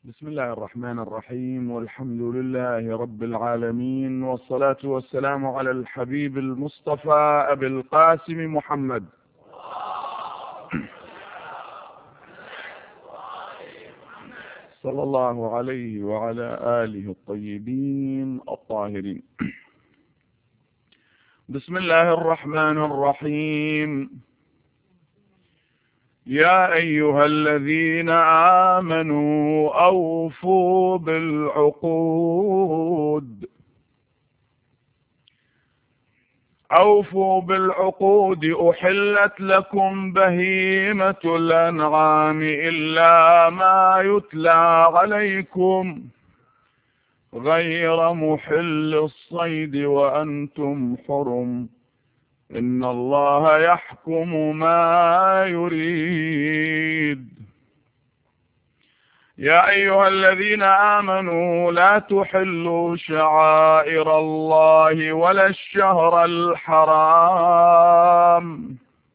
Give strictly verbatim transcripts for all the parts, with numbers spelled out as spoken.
بسم الله الرحمن الرحيم، والحمد لله رب العالمين، والصلاة والسلام على الحبيب المصطفى أبي القاسم محمد صلى الله عليه وعلى آله الطيبين الطاهرين. بسم الله الرحمن الرحيم. يا أيها الذين آمنوا أوفوا بالعقود أوفوا بالعقود أحلت لكم بهيمة الأنعام إلا ما يتلى عليكم غير محل الصيد وأنتم حرم إن الله يحكم ما يريد. يا أيها الذين آمنوا لا تحلوا شعائر الله ولا الشهر الحرام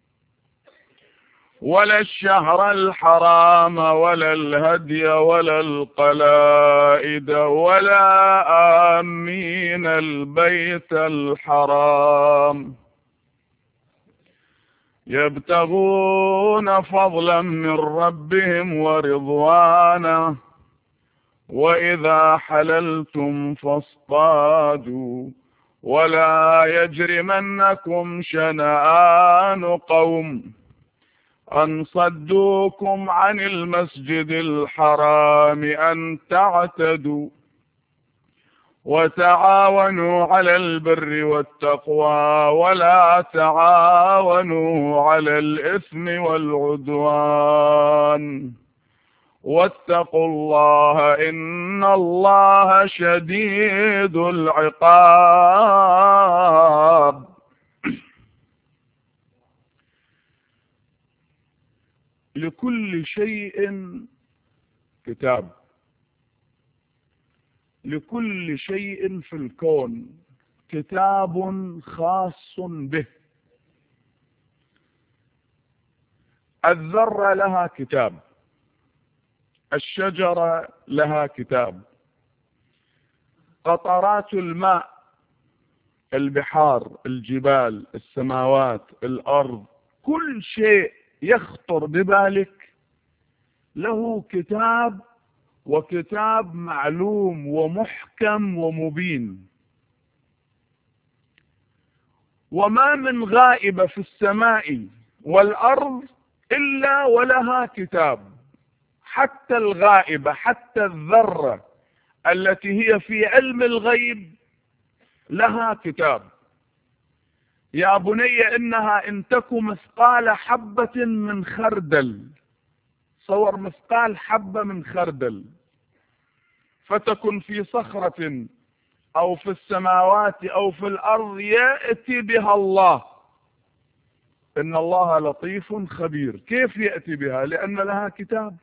ولا الشهر الحرام ولا الهدي ولا القلائد ولا آمين البيت الحرام يبتغون فضلا من ربهم ورضوانا وإذا حللتم فاصطادوا ولا يجرمنكم شنآن قوم أن صدوكم عن المسجد الحرام أن تعتدوا وتعاونوا على البر والتقوى ولا تعاونوا على الإثم والعدوان واتقوا الله إن الله شديد العقاب. لكل شيء كتاب، لكل شيء في الكون كتاب خاص به. الذرة لها كتاب، الشجرة لها كتاب، قطرات الماء، البحار، الجبال، السماوات، الأرض، كل شيء يخطر ببالك له كتاب، وكتاب معلوم ومحكم ومبين. وما من غائبة في السماء والأرض إلا ولها كتاب، حتى الغائبة، حتى الذرة التي هي في علم الغيب لها كتاب. يا بني إنها إن تك مثقال حبة من خردل، صور مثقال حبة من خردل، فتكن في صخرة أو في السماوات أو في الأرض يأتي بها الله إن الله لطيف خبير. كيف يأتي بها؟ لأن لها كتاب.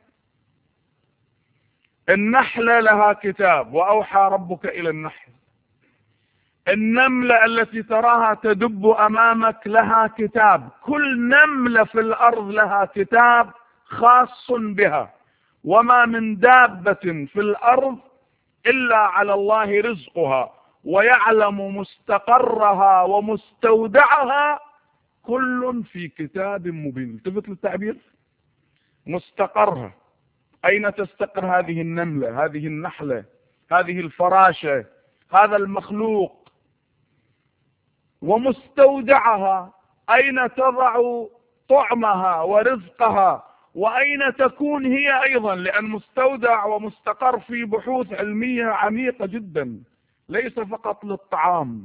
النحلة لها كتاب، وأوحى ربك إلى النحل. النملة التي تراها تدب أمامك لها كتاب. كل نملة في الأرض لها كتاب خاص بها. وما من دابة في الأرض إلا على الله رزقها ويعلم مستقرها ومستودعها، كل في كتاب مبين. التفت للتعبير، مستقرها، أين تستقر هذه النملة، هذه النحلة، هذه الفراشة، هذا المخلوق، ومستودعها، أين تضع طعمها ورزقها، وأين تكون هي أيضا، لأن مستودع ومستقر في بحوث علمية عميقة جدا، ليس فقط للطعام.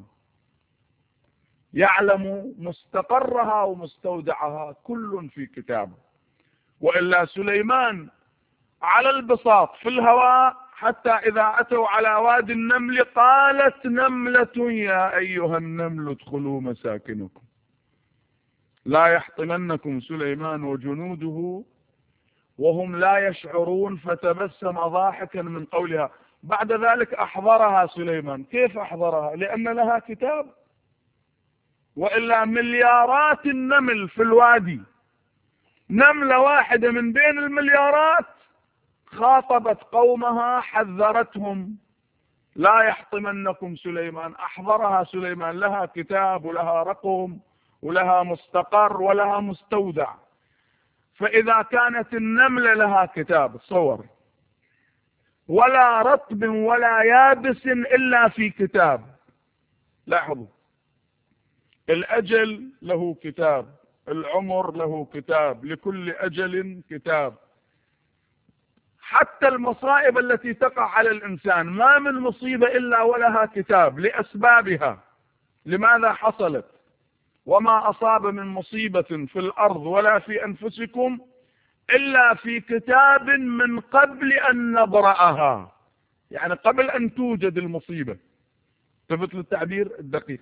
يعلم مستقرها ومستودعها، كل في كتاب. وإلا سليمان على البساط في الهواء، حتى إذا أتوا على وادي النمل قالت نملة يا أيها النمل ادخلوا مساكنكم لا يحطمنكم سليمان وجنوده وهم لا يشعرون، فتبسم ضاحكا من قولها. بعد ذلك أحضرها سليمان. كيف أحضرها؟ لأن لها كتاب. وإلا مليارات النمل في الوادي، نملة واحدة من بين المليارات خاطبت قومها حذرتهم لا يحطمنكم سليمان. أحضرها سليمان، لها كتاب ولها رقم ولها مستقر ولها مستودع. فإذا كانت النملة لها كتاب، تصور، ولا رطب ولا يابس إلا في كتاب. لاحظوا، الأجل له كتاب، العمر له كتاب، لكل أجل كتاب. حتى المصائب التي تقع على الإنسان ما من مصيبة إلا ولها كتاب لأسبابها، لماذا حصلت. وما أصاب من مصيبة في الأرض ولا في أنفسكم إلا في كتاب من قبل أن نبرأها، يعني قبل أن توجد المصيبة. ثبت للتعبير الدقيق.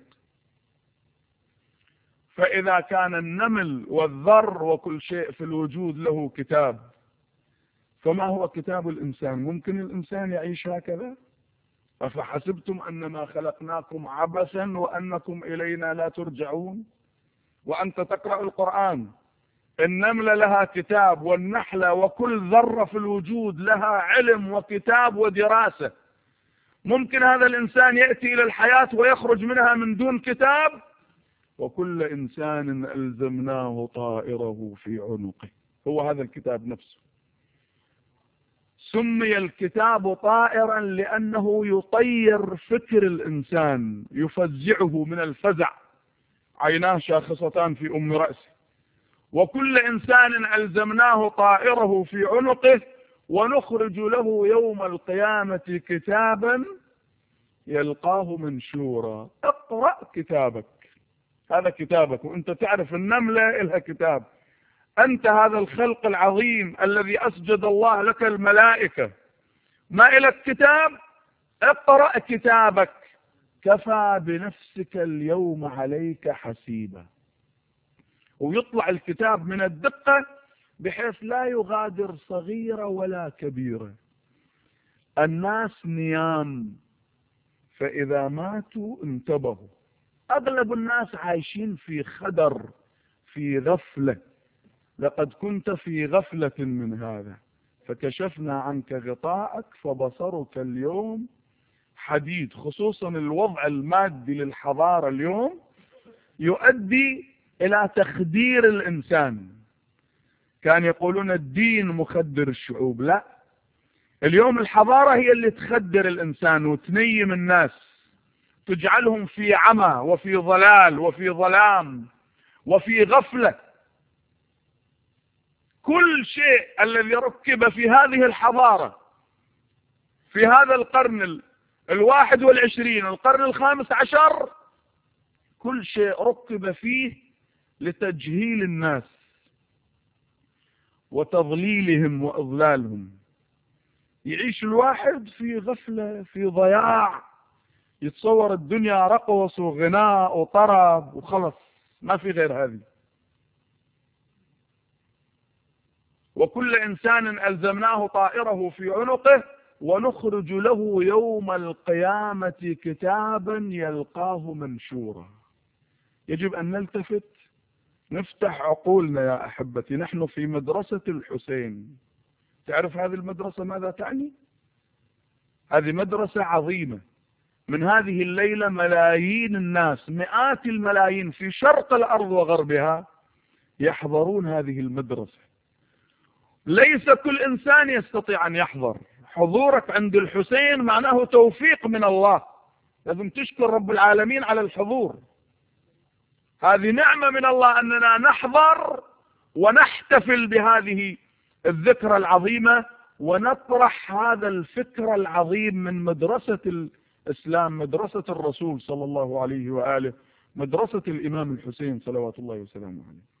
فإذا كان النمل والذر وكل شيء في الوجود له كتاب، فما هو كتاب الإنسان؟ ممكن الإنسان يعيش هكذا؟ أفحسبتم أنما خلقناكم عبثا وأنكم إلينا لا ترجعون؟ وأنت تقرأ القرآن، النملة لها كتاب، والنحلة وكل ذرة في الوجود لها علم وكتاب ودراسة. ممكن هذا الإنسان يأتي إلى الحياة ويخرج منها من دون كتاب؟ وكل إنسان ألزمناه طائره في عنقه، هو هذا الكتاب نفسه. سمي الكتاب طائرا لأنه يطير فكر الإنسان، يفزعه من الفزع، عيناه شاخصتان في أم رأسه. وكل إنسان ألزمناه طائره في عنقه ونخرج له يوم القيامة كتابا يلقاه منشورا. اقرأ كتابك، هذا كتابك. وانت تعرف النملة لها كتاب. أنت هذا الخلق العظيم الذي أسجد الله لك الملائكة، ما إلك كتاب؟ اقرأ كتابك، كفى بنفسك اليوم عليك حسيبا. ويطلع الكتاب من الدقة بحيث لا يغادر صغيرة ولا كبيرة. الناس نيام، فإذا ماتوا انتبهوا. أغلب الناس عايشين في خدر، في غفلة. لقد كنت في غفلة من هذا فكشفنا عنك غطاءك فبصرك اليوم حديد. خصوصا الوضع المادي للحضارة اليوم يؤدي إلى تخدير الإنسان. كان يقولون الدين مخدر الشعوب، لا، اليوم الحضارة هي اللي تخدر الإنسان وتنيم الناس، تجعلهم في عمى وفي ضلال وفي ظلام وفي غفلة. كل شيء الذي ركب في هذه الحضارة في هذا القرن الواحد والعشرين، القرن الخامس عشر، كل شيء ركب فيه لتجهيل الناس وتضليلهم وإضلالهم. يعيش الواحد في غفلة، في ضياع، يتصور الدنيا رقص وغناء وطرب وخلص، ما في غير هذه. وكل إنسان ألزمناه طائره في عنقه ونخرج له يوم القيامة كتابا يلقاه منشورا. يجب أن نلتفت، نفتح عقولنا يا أحبتي. نحن في مدرسة الحسين. تعرف هذه المدرسة ماذا تعني؟ هذه مدرسة عظيمة. من هذه الليلة ملايين الناس، مئات الملايين في شرق الأرض وغربها يحضرون هذه المدرسة. ليس كل إنسان يستطيع أن يحضر. حضورك عند الحسين معناه توفيق من الله، لازم تشكر رب العالمين على الحضور. هذه نعمة من الله أننا نحضر ونحتفل بهذه الذكرى العظيمة ونطرح هذا الفكر العظيم من مدرسة الإسلام، مدرسة الرسول صلى الله عليه وآله، مدرسة الإمام الحسين صلوات الله وسلامه عليه.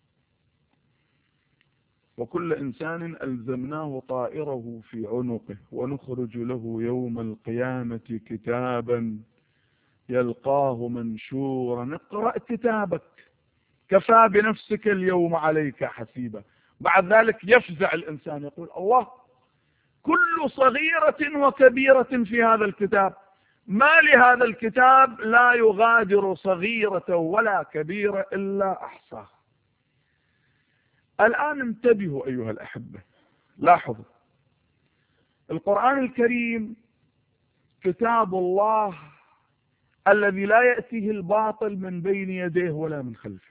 وكل إنسان ألزمناه طائره في عنقه ونخرج له يوم القيامة كتابا يلقاه منشورا. اقرأ كتابك، كفى بنفسك اليوم عليك حسيبا. بعد ذلك يفزع الإنسان، يقول الله، كل صغيرة وكبيرة في هذا الكتاب، ما لهذا الكتاب لا يغادر صغيرة ولا كبيرة إلا أحصاها. الآن انتبهوا أيها الأحبة، لاحظوا، القرآن الكريم كتاب الله الذي لا يأتيه الباطل من بين يديه ولا من خلفه.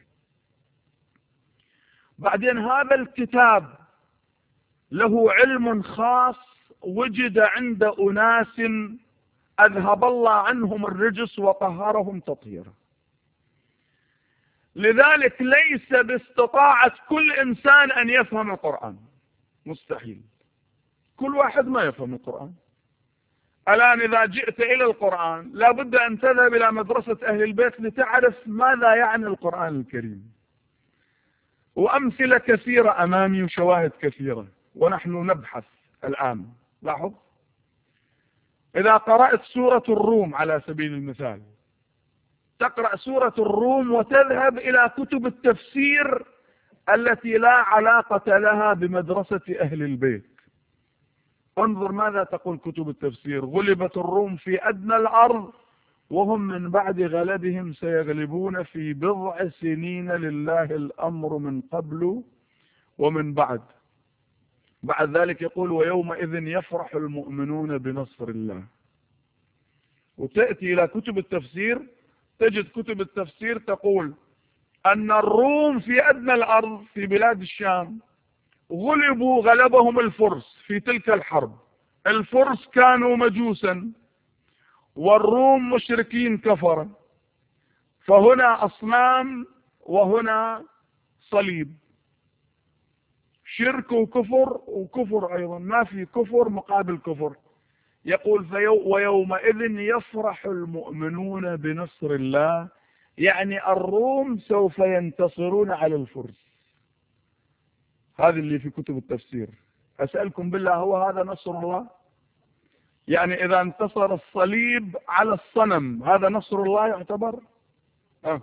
بعدين هذا الكتاب له علم خاص وجد عند أناس أذهب الله عنهم الرجس وطهرهم تطهيرا. لذلك ليس باستطاعة كل إنسان أن يفهم القرآن، مستحيل. كل واحد ما يفهم القرآن. الآن إذا جئت إلى القرآن لابد أن تذهب إلى مدرسة أهل البيت لتعرف ماذا يعني القرآن الكريم. وأمثلة كثيرة أمامي وشواهد كثيرة، ونحن نبحث الآن. لاحظ، إذا قرأت سورة الروم على سبيل المثال، تقرأ سورة الروم وتذهب إلى كتب التفسير التي لا علاقة لها بمدرسة أهل البيت. انظر ماذا تقول كتب التفسير: غلبت الروم في أدنى الأرض وهم من بعد غلبهم سيغلبون في بضع سنين لله الأمر من قبل ومن بعد. بعد ذلك يقول: ويومئذ يفرح المؤمنون بنصر الله. وتأتي إلى كتب التفسير تجد كتب التفسير تقول أن الروم في أدنى الأرض في بلاد الشام غلبوا، غلبهم الفرس في تلك الحرب. الفرس كانوا مجوسا والروم مشركين كفرا، فهنا أصنام وهنا صليب، شرك وكفر وكفر أيضا، ما في كفر مقابل كفر. يقول: فيو ويومئذ يفرح المؤمنون بنصر الله، يعني الروم سوف ينتصرون على الفرس. هذا اللي في كتب التفسير. أسألكم بالله، هو هذا نصر الله؟ يعني إذا انتصر الصليب على الصنم هذا نصر الله يعتبر؟ أه.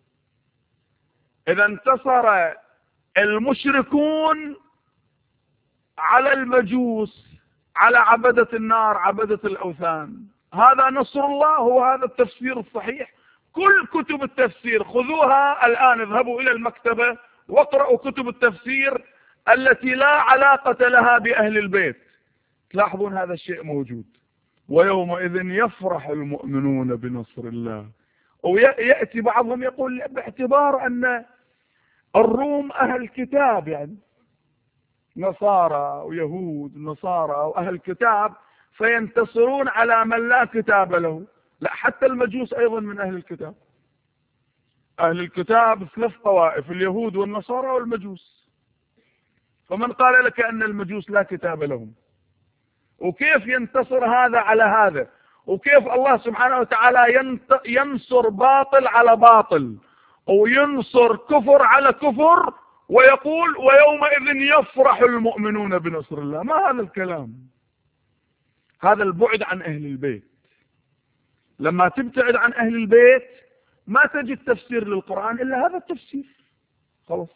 إذا انتصر المشركون على المجوس، على عبدة النار، عبدة الأوثان، هذا نصر الله؟ هو هذا التفسير الصحيح؟ كل كتب التفسير خذوها الآن، اذهبوا إلى المكتبة واقرأوا كتب التفسير التي لا علاقة لها بأهل البيت، تلاحظون هذا الشيء موجود. ويومئذ يفرح المؤمنون بنصر الله. ويأتي بعضهم يقول باعتبار أن الروم أهل كتاب، يعني نصارى ويهود نصارى وأهل كتاب، فينتصرون على من لا كتاب له. لا، حتى المجوس أيضا من أهل الكتاب. أهل الكتاب ثلاث طوائف: اليهود والنصارى والمجوس. فمن قال لك أن المجوس لا كتاب لهم؟ وكيف ينتصر هذا على هذا؟ وكيف الله سبحانه وتعالى ينصر باطل على باطل وينصر كفر على كفر ويقول: ويومئذ يفرح المؤمنون بنصر الله؟ ما هذا الكلام؟ هذا البعد عن أهل البيت. لما تبتعد عن أهل البيت ما تجد تفسير للقرآن إلا هذا التفسير، خلاص.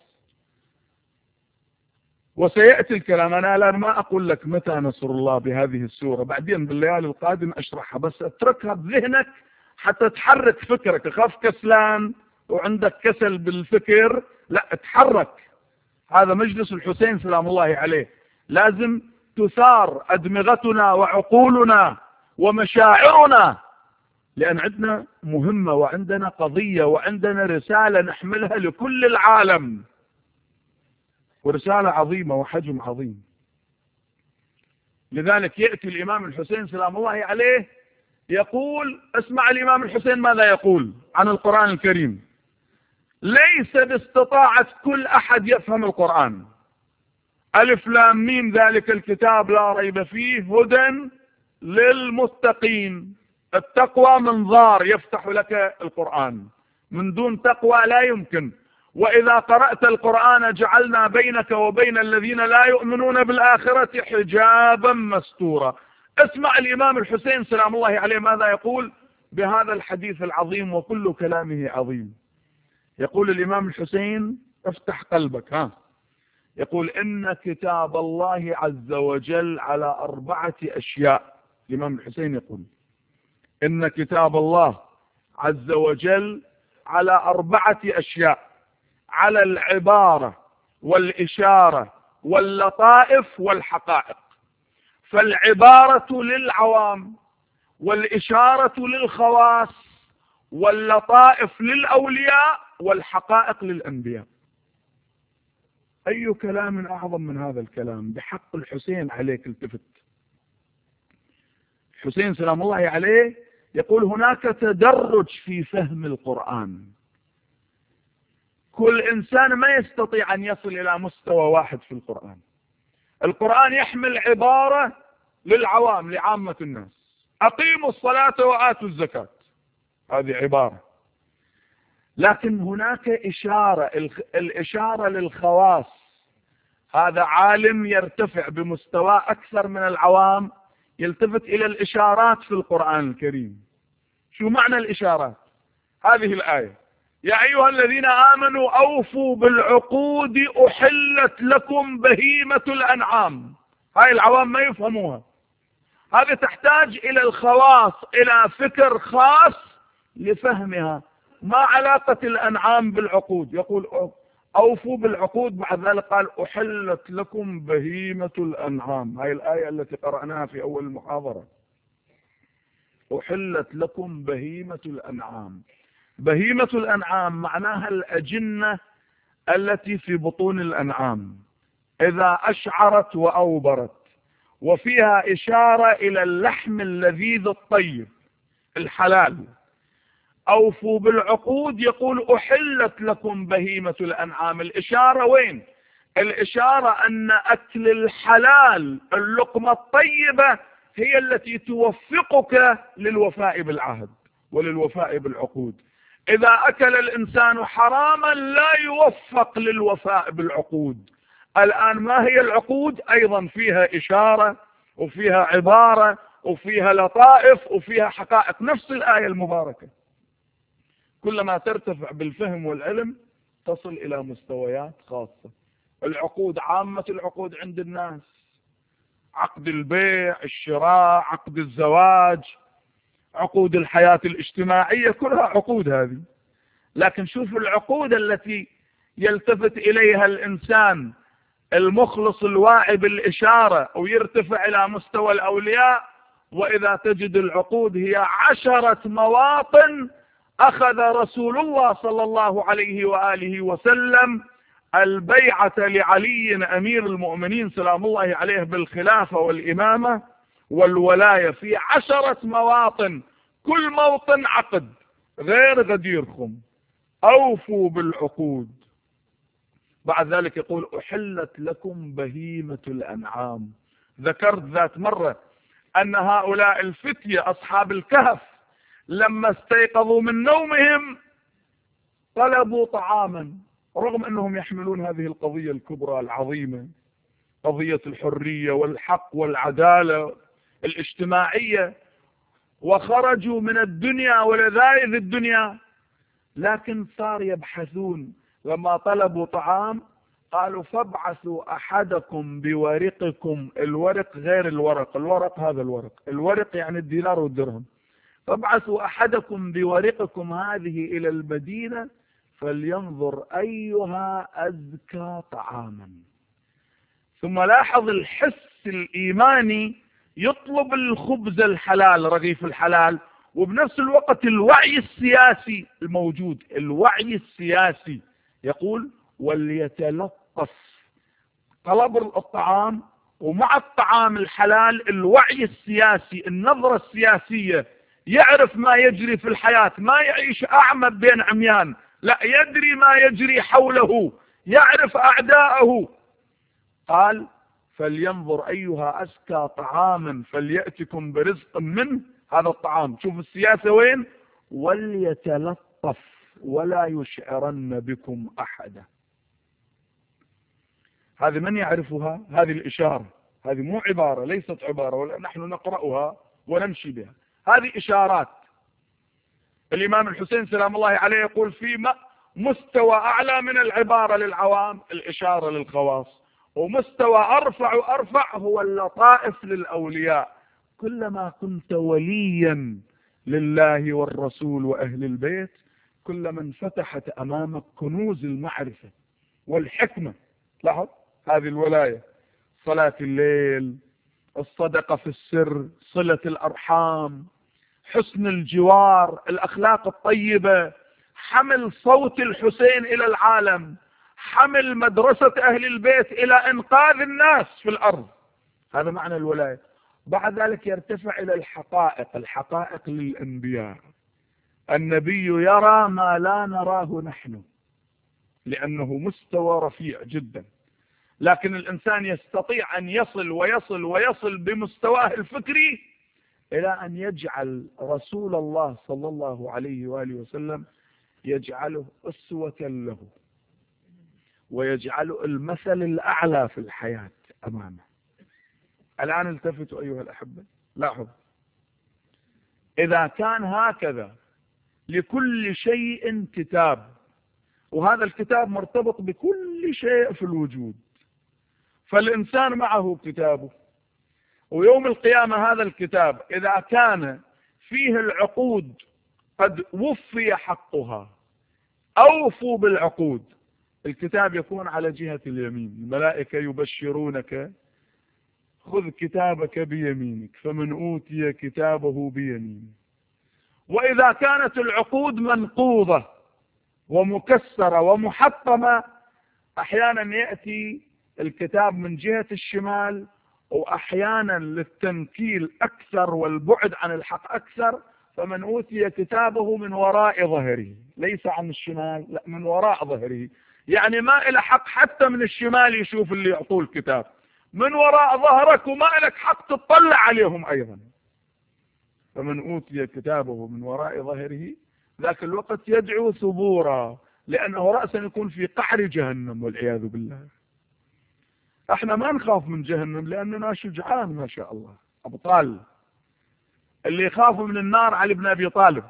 وسيأتي الكلام. أنا الآن ما أقول لك متى نصر الله بهذه السورة، بعدين بالليالي القادمة أشرحها، بس أتركها بذهنك حتى تحرك فكرك. أخاف كسلان وعندك كسل بالفكر، لا، اتحرك. هذا مجلس الحسين سلام الله عليه، لازم تثار أدمغتنا وعقولنا ومشاعرنا، لأن عندنا مهمة وعندنا قضية وعندنا رسالة نحملها لكل العالم، ورسالة عظيمة وحجم عظيم. لذلك يأتي الإمام الحسين سلام الله عليه يقول: اسمع الإمام الحسين ماذا يقول عن القرآن الكريم: ليس باستطاعة كل أحد يفهم القرآن. ألف لام ميم ذلك الكتاب لا ريب فيه هدى للمتقين. التقوى منظار يفتح لك القرآن، من دون تقوى لا يمكن. وإذا قرأت القرآن جعلنا بينك وبين الذين لا يؤمنون بالآخرة حجابا مستورا. اسمع الإمام الحسين سلام الله عليه ماذا يقول بهذا الحديث العظيم، وكل كلامه عظيم. يقول الإمام الحسين: افتح قلبك، ها يقول: إن كتاب الله عز وجل على أربعة أشياء. الإمام الحسين يقول: إن كتاب الله عز وجل على أربعة أشياء: على العبارة والإشارة واللطائف والحقائق. فالعبارة للعوام، والإشارة للخواص، واللطائف للأولياء، والحقائق للأنبياء. أي كلام أعظم من هذا الكلام؟ بحق الحسين عليك التفت. الحسين سلام الله عليه يقول هناك تدرج في فهم القرآن، كل إنسان ما يستطيع أن يصل إلى مستوى واحد في القرآن. القرآن يحمل عبارة للعوام، لعامة الناس: أقيموا الصلاة وآتوا الزكاة، هذه عبارة. لكن هناك إشارة، الإشارة للخواص، هذا عالم يرتفع بمستوى أكثر من العوام، يلتفت إلى الإشارات في القرآن الكريم. شو معنى الإشارات؟ هذه الآية: يا أيها الذين آمنوا أوفوا بالعقود أحلت لكم بهيمة الأنعام. هاي العوام ما يفهموها، هذه تحتاج إلى الخواص، إلى فكر خاص لفهمها. ما علاقة الأنعام بالعقود؟ يقول أوفوا بالعقود، بعد ذلك قال أحلت لكم بهيمة الأنعام. هاي الآية التي قرأناها في أول المحاضرة، أحلت لكم بهيمة الأنعام. بهيمة الأنعام معناها الأجنة التي في بطون الأنعام إذا أشعرت وأوبرت، وفيها إشارة إلى اللحم اللذيذ الطيب الحلال. أوفوا بالعقود، يقول أحلت لكم بهيمة الأنعام. الإشارة وين؟ الإشارة أن أكل الحلال، اللقمة الطيبة، هي التي توفقك للوفاء بالعهد وللوفاء بالعقود. إذا أكل الإنسان حراما لا يوفق للوفاء بالعقود. الآن ما هي العقود؟ أيضا فيها إشارة وفيها عبارة وفيها لطائف وفيها حقائق، نفس الآية المباركة. كلما ترتفع بالفهم والعلم تصل إلى مستويات خاصة. العقود، عامة العقود عند الناس: عقد البيع، الشراء، عقد الزواج، عقود الحياة الاجتماعية، كلها عقود هذه. لكن شوف العقود التي يلتفت إليها الإنسان المخلص الواعي بالإشارة ويرتفع إلى مستوى الأولياء. وإذا تجد العقود هي عشرة مواطن أخذ رسول الله صلى الله عليه وآله وسلم البيعة لعلي أمير المؤمنين سلام الله عليه بالخلافة والإمامة والولاية في عشرة مواطن، كل موطن عقد غير غديركم. أوفوا بالعقود. بعد ذلك يقول أحلت لكم بهيمة الأنعام. ذكرت ذات مرة أن هؤلاء الفتية أصحاب الكهف لما استيقظوا من نومهم طلبوا طعاما، رغم أنهم يحملون هذه القضية الكبرى العظيمة، قضية الحرية والحق والعدالة الاجتماعية، وخرجوا من الدنيا ولذائذ الدنيا. لكن صار يبحثون، لما طلبوا طعام قالوا فابعثوا أحدكم بورقكم. الورق غير الورق، الورق هذا الورق، الورق يعني الدينار والدرهم. فابعثوا أحدكم بورقكم هذه إلى المدينة فلينظر أيها أزكى طعاما. ثم لاحظ الحس الإيماني يطلب الخبز الحلال، رغيف الحلال، وبنفس الوقت الوعي السياسي الموجود، الوعي السياسي يقول وليتلطف. طلب الطعام ومع الطعام الحلال الوعي السياسي، النظرة السياسية، يعرف ما يجري في الحياة، ما يعيش أعمى بين عميان، لا، يدري ما يجري حوله، يعرف أعداءه. قال فلينظر أيها أزكى طعاما فليأتكم برزق منه. هذا الطعام، شوف السياسة وين، وليتلطف ولا يشعرن بكم أحدا. هذه من يعرفها؟ هذه الإشارة، هذه مو عبارة، ليست عبارة ولا نحن نقرأها ونمشي بها، هذه إشارات. الإمام الحسين سلام الله عليه يقول في مستوى أعلى من العبارة للعوام الإشارة للخواص، ومستوى أرفع وأرفع هو اللطائف للأولياء. كلما كنت وليا لله والرسول وأهل البيت كلما انفتحت أمامك كنوز المعرفة والحكمة. لاحظ هذه الولاية: صلاة الليل، الصدقة في السر، صلة الأرحام، حسن الجوار، الأخلاق الطيبة، حمل صوت الحسين إلى العالم، حمل مدرسة أهل البيت إلى إنقاذ الناس في الأرض. هذا معنى الولاية. بعد ذلك يرتفع إلى الحقائق، الحقائق للأنبياء. النبي يرى ما لا نراه نحن لأنه مستوى رفيع جدا، لكن الإنسان يستطيع أن يصل ويصل ويصل بمستواه الفكري إلى أن يجعل رسول الله صلى الله عليه وآله وسلم يجعله أسوة له، ويجعله المثل الأعلى في الحياة أمامه. الآن التفتوا أيها الأحبة، لاحظوا، إذا كان هكذا لكل شيء كتاب، وهذا الكتاب مرتبط بكل شيء في الوجود، فالإنسان معه كتابه، ويوم القيامة هذا الكتاب إذا كان فيه العقود قد وفي حقها، أوفوا بالعقود، الكتاب يكون على جهة اليمين، الملائكة يبشرونك خذ كتابك بيمينك فمن أوتي كتابه بيمينه. وإذا كانت العقود منقوضة ومكسرة ومحطمة، أحيانا يأتي الكتاب من جهة الشمال، وأحيانا للتنكيل أكثر والبعد عن الحق أكثر، فمن أوتي كتابه من وراء ظهره، ليس عن الشمال، لا من وراء ظهره، يعني ما إلى حق حتى من الشمال يشوف اللي يعطوه الكتاب، من وراء ظهرك وما لك حق تطلع عليهم أيضا. فمن أوتي كتابه من وراء ظهره ذاك الوقت يدعو ثبورا، لأنه رأسا يكون في قعر جهنم والعياذ بالله. احنا ما نخاف من جهنم لأننا شجعان ما شاء الله، أبطال. اللي يخافوا من النار علي بن أبي طالب،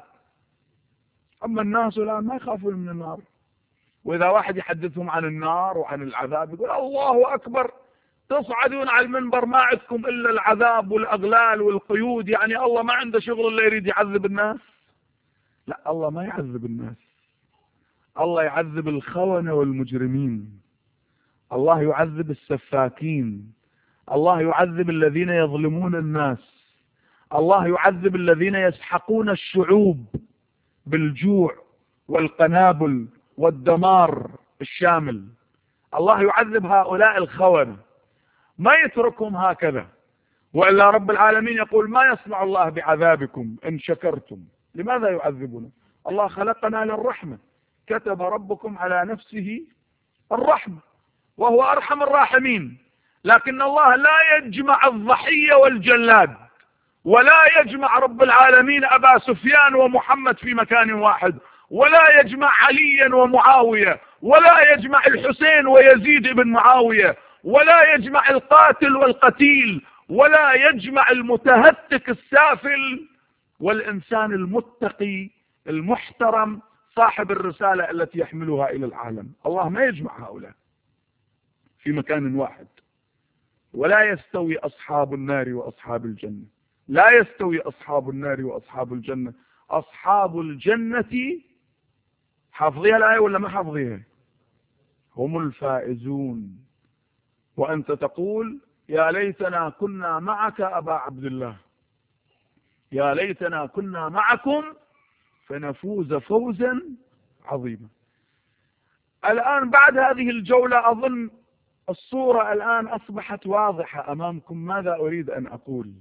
أما الناس الآن ما يخافون من النار. وإذا واحد يحدثهم عن النار وعن العذاب يقول الله أكبر، تصعدون على المنبر ما عندكم إلا العذاب والأغلال والقيود، يعني الله ما عنده شغل إلا يريد يعذب الناس. لا، الله ما يعذب الناس، الله يعذب الخونة والمجرمين، الله يعذب السفاكين، الله يعذب الذين يظلمون الناس، الله يعذب الذين يسحقون الشعوب بالجوع والقنابل والدمار الشامل. الله يعذب هؤلاء الخونة، ما يتركهم هكذا. وإلا رب العالمين يقول ما يصنع الله بعذابكم إن شكرتم. لماذا يعذبنا؟ الله خلقنا للرحمة، كتب ربكم على نفسه الرحمة وهو أرحم الراحمين، لكن الله لا يجمع الضحية والجلاد، ولا يجمع رب العالمين أبا سفيان ومحمد في مكان واحد، ولا يجمع عليا ومعاوية، ولا يجمع الحسين ويزيد بن معاوية، ولا يجمع القاتل والقتيل، ولا يجمع المتهتك السافل والإنسان المتقي المحترم صاحب الرسالة التي يحملها إلى العالم. الله ما يجمع هؤلاء في مكان واحد. ولا يستوي أصحاب النار وأصحاب الجنة، لا يستوي أصحاب النار وأصحاب الجنة، أصحاب الجنة، حافظيها الآية ولا ما حافظيها؟ هم الفائزون. وأنت تقول يا ليتنا كنا معك أبا عبد الله، يا ليتنا كنا معكم فنفوز فوزا عظيما. الآن بعد هذه الجولة أظن الصورة الآن أصبحت واضحة أمامكم ماذا أريد أن أقول.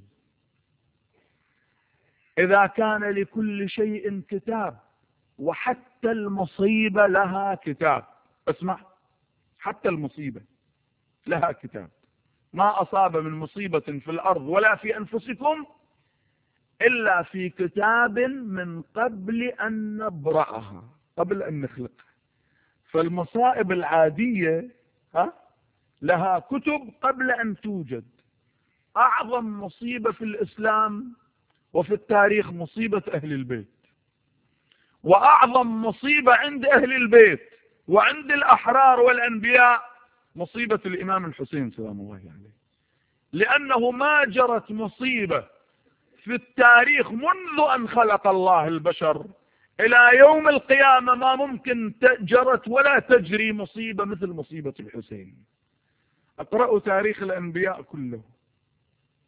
إذا كان لكل شيء كتاب، وحتى المصيبة لها كتاب، اسمع، حتى المصيبة لها كتاب، ما أصاب من مصيبة في الأرض ولا في أنفسكم إلا في كتاب من قبل أن نبرأها، قبل أن نخلقها. فالمصائب العادية ها لها كتب قبل أن توجد. أعظم مصيبة في الإسلام وفي التاريخ مصيبة أهل البيت، وأعظم مصيبة عند أهل البيت وعند الأحرار والأنبياء مصيبة الإمام الحسين سلام الله عليه، لأنه ما جرت مصيبة في التاريخ منذ أن خلق الله البشر إلى يوم القيامة ما ممكن جرت ولا تجري مصيبة مثل مصيبة الحسين. اقرأوا تاريخ الأنبياء كله،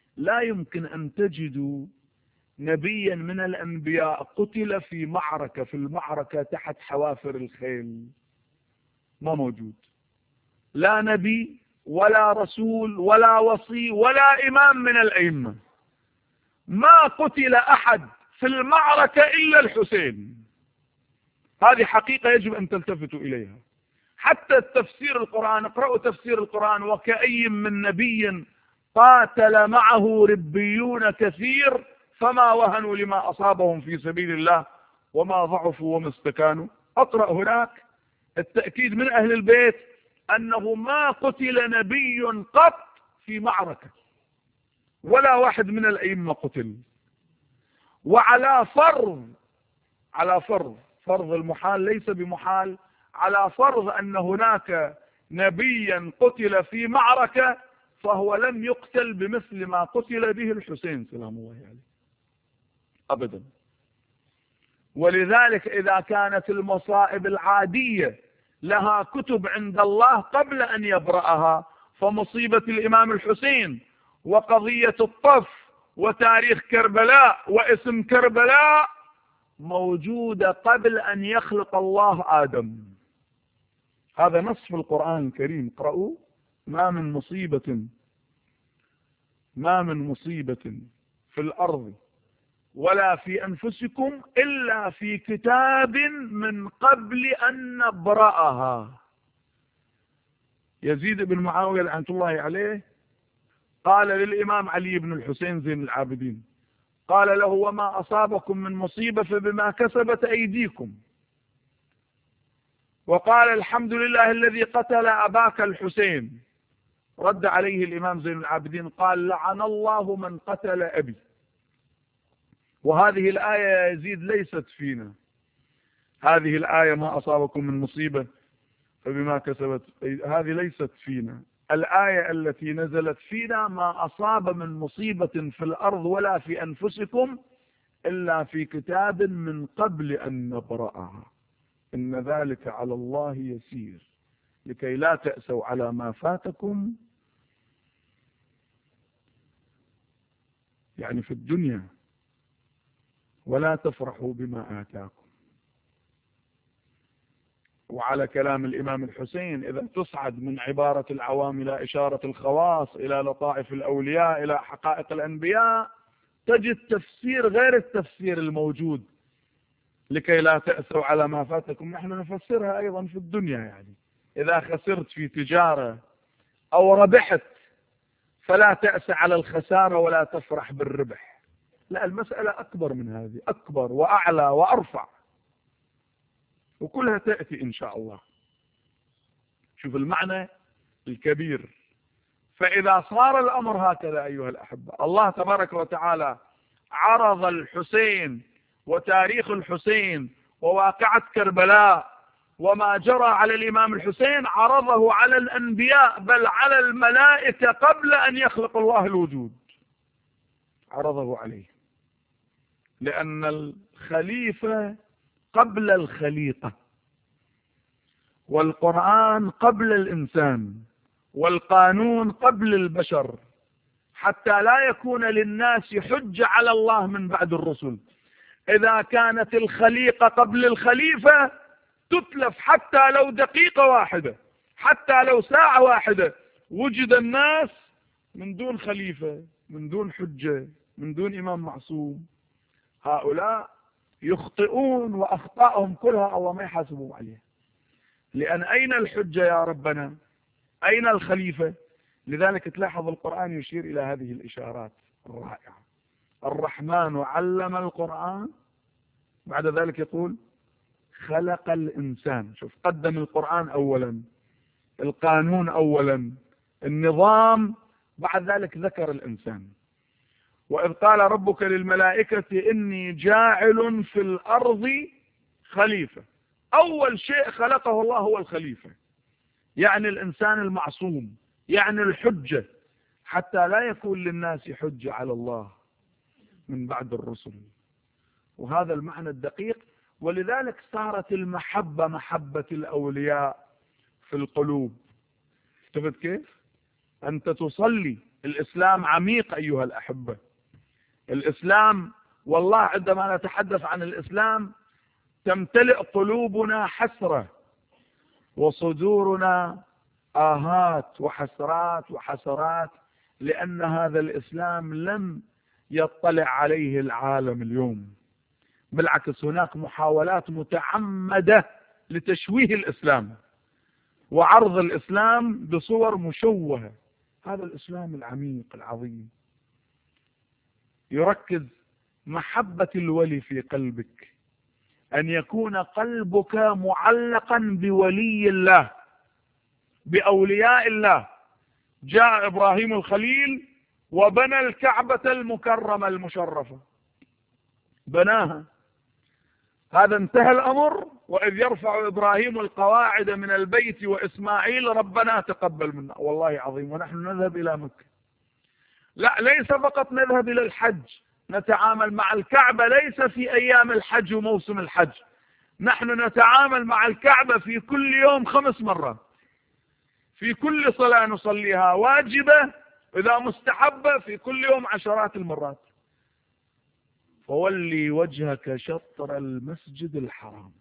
لا يمكن أن تجدوا نبيا من الأنبياء قتل في معركة في المعركة تحت حوافر الخيل، ما موجود. لا نبي ولا رسول ولا وصي ولا إمام من الأئمة، ما قتل أحد في المعركة إلا الحسين. هذه حقيقة يجب أن تلتفتوا إليها. حتى تفسير القرآن، اقرأوا تفسير القرآن: وكأي من نبي قاتل معه ربيون كثير فما وهنوا لما أصابهم في سبيل الله وما ضعفوا وما استكانوا. اقرأ هناك التأكيد من أهل البيت أنه ما قتل نبي قط في معركة، ولا واحد من الأئمة قتل. وعلى فرض على فرض فرض المحال ليس بمحال، على فرض أن هناك نبيا قتل في معركة، فهو لم يقتل بمثل ما قتل به الحسين سلام الله عليه أبدا. ولذلك إذا كانت المصائب العادية لها كتب عند الله قبل أن يبرأها، فمصيبة الإمام الحسين وقضية الطف وتاريخ كربلاء واسم كربلاء موجودة قبل أن يخلق الله آدم. هذا نص في القرآن الكريم، اقرأوا: ما من مصيبة ما من مصيبة في الأرض ولا في أنفسكم إلا في كتاب من قبل أن نبرأها. يزيد بن معاوية لعنة الله عليه قال للإمام علي بن الحسين زين العابدين، قال له: وما أصابكم من مصيبة فبما كسبت أيديكم. وقال: الحمد لله الذي قتل أباك الحسين. رد عليه الإمام زين العابدين قال: لعن الله من قتل أبي. وهذه الآية يا يزيد ليست فينا. هذه الآية: ما أصابكم من مصيبة فبما كسبت، هذه ليست فينا. الآية التي نزلت فينا: ما أصاب من مصيبة في الأرض ولا في أنفسكم إلا في كتاب من قبل أن نبرأها إن ذلك على الله يسير لكي لا تأسوا على ما فاتكم، يعني في الدنيا، ولا تفرحوا بما آتاكم. وعلى كلام الإمام الحسين: إذا تصعد من عبارة العوام إلى إشارة الخواص إلى لطائف الأولياء إلى حقائق الأنبياء، تجد تفسير غير التفسير الموجود لكي لا تأسوا على ما فاتكم. نحن نفسرها أيضا في الدنيا، يعني إذا خسرت في تجارة أو ربحت فلا تأس على الخسارة ولا تفرح بالربح. لا، المسألة أكبر من هذه، أكبر وأعلى وأرفع، وكلها تأتي إن شاء الله. شوف المعنى الكبير. فإذا صار الأمر هكذا أيها الأحبة، الله تبارك وتعالى عرض الحسين وتاريخ الحسين وواقعة كربلاء وما جرى على الإمام الحسين، عرضه على الأنبياء بل على الملائكة قبل أن يخلق الله الوجود، عرضه عليه. لأن الخليفة قبل الخليقة، والقرآن قبل الإنسان، والقانون قبل البشر، حتى لا يكون للناس حجة على الله من بعد الرسل. إذا كانت الخليقة قبل الخليفة تتلف حتى لو دقيقة واحدة، حتى لو ساعة واحدة وجد الناس من دون خليفة، من دون حجة، من دون إمام معصوم، هؤلاء يخطئون وأخطاءهم كلها الله ما يحاسبهم عليها. لأن أين الحجة يا ربنا؟ أين الخليفة؟ لذلك تلاحظ القرآن يشير إلى هذه الإشارات الرائعة. الرحمن علم القرآن، بعد ذلك يقول خلق الإنسان. شوف، قدم القرآن أولا، القانون أولا، النظام، بعد ذلك ذكر الإنسان. وإذ قال ربك للملائكة إني جاعل في الأرض خليفة، أول شيء خلقه الله هو الخليفة، يعني الإنسان المعصوم، يعني الحجة، حتى لا يكون للناس حجة على الله من بعد الرسل. وهذا المعنى الدقيق. ولذلك صارت المحبة محبة الأولياء في القلوب. شفت كيف؟ أنت تصلي الإسلام عميق أيها الأحبة. الإسلام والله عندما نتحدث عن الإسلام تمتلئ قلوبنا حسرة وصدورنا آهات وحسرات وحسرات، لأن هذا الإسلام لم يطلع عليه العالم اليوم. بالعكس هناك محاولات متعمدة لتشويه الإسلام وعرض الإسلام بصور مشوهة. هذا الإسلام العميق العظيم يركز محبة الولي في قلبك، أن يكون قلبك معلقا بولي الله بأولياء الله. جاء إبراهيم الخليل وبنى الكعبة المكرمة المشرفة، بناها، هذا انتهى الأمر. وإذ يرفع إبراهيم القواعد من البيت وإسماعيل ربنا تقبل منا. والله عظيم. ونحن نذهب إلى مكة، لا ليس فقط نذهب إلى الحج، نتعامل مع الكعبة ليس في أيام الحج وموسم الحج، نحن نتعامل مع الكعبة في كل يوم خمس مرات، في كل صلاة نصليها واجبة إذا مستحبة في كل يوم عشرات المرات. فولي وجهك شطر المسجد الحرام،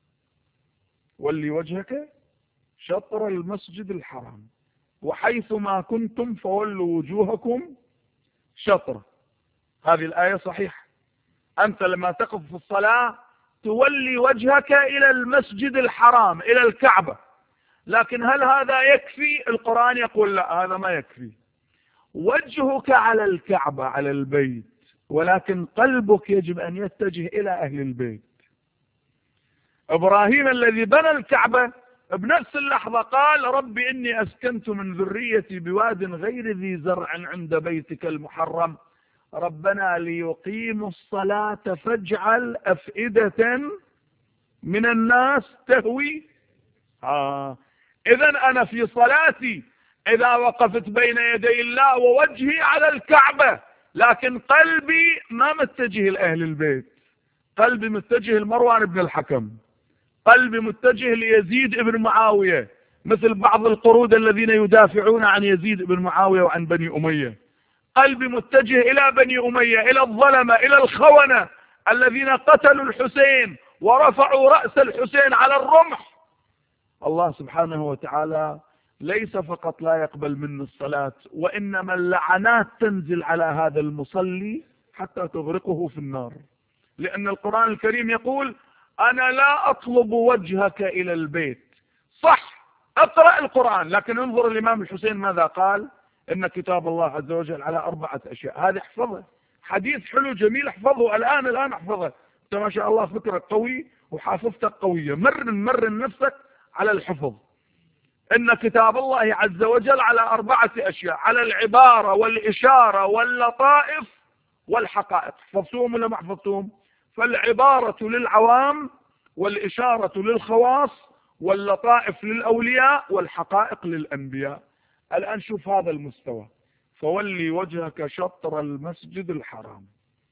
ولي وجهك شطر المسجد الحرام وحيثما كنتم فولوا وجوهكم شطر. هذه الآية صحيحة. أنت لما تقف في الصلاة تولي وجهك إلى المسجد الحرام، إلى الكعبة، لكن هل هذا يكفي؟ القرآن يقول لا، هذا ما يكفي. وجهك على الكعبة، على البيت، ولكن قلبك يجب أن يتجه إلى أهل البيت. إبراهيم الذي بنى الكعبة بنفس اللحظة قال رب إني أسكنت من ذريتي بواد غير ذي زرع عند بيتك المحرم ربنا ليقيموا الصلاة فاجعل أفئدة من الناس تهوي. آه. إذن أنا في صلاتي إذا وقفت بين يدي الله ووجهي على الكعبة، لكن قلبي ما متجه لأهل البيت، قلبي متجه لمروان بن الحكم، قلبي متجه ليزيد بن معاوية، مثل بعض القرود الذين يدافعون عن يزيد بن معاوية وعن بني أمية. قلبي متجه إلى بني أمية، إلى الظلمة، إلى الخونة الذين قتلوا الحسين ورفعوا رأس الحسين على الرمح. الله سبحانه وتعالى ليس فقط لا يقبل منه الصلاة، وإنما اللعنات تنزل على هذا المصلي حتى تغرقه في النار، لأن القرآن الكريم يقول أنا لا أطلب وجهك إلى البيت. صح، اقرأ القرآن، لكن انظر الإمام الحسين ماذا قال؟ إن كتاب الله عز وجل على أربعة أشياء. هذه احفظها، حديث حلو جميل، احفظه الآن الآن احفظه. أنت ما شاء الله فكرة قوي وحافظتك قوية، مرن مرن نفسك على الحفظ. إن كتاب الله عز وجل على أربعة أشياء، على العبارة والإشارة واللطائف والحقائق. حفظتهم ولا ما حفظتهم؟ فالعبارة للعوام، والإشارة للخواص، واللطائف للأولياء، والحقائق للأنبياء. الآن شوف هذا المستوى. فولي وجهك شطر المسجد الحرام،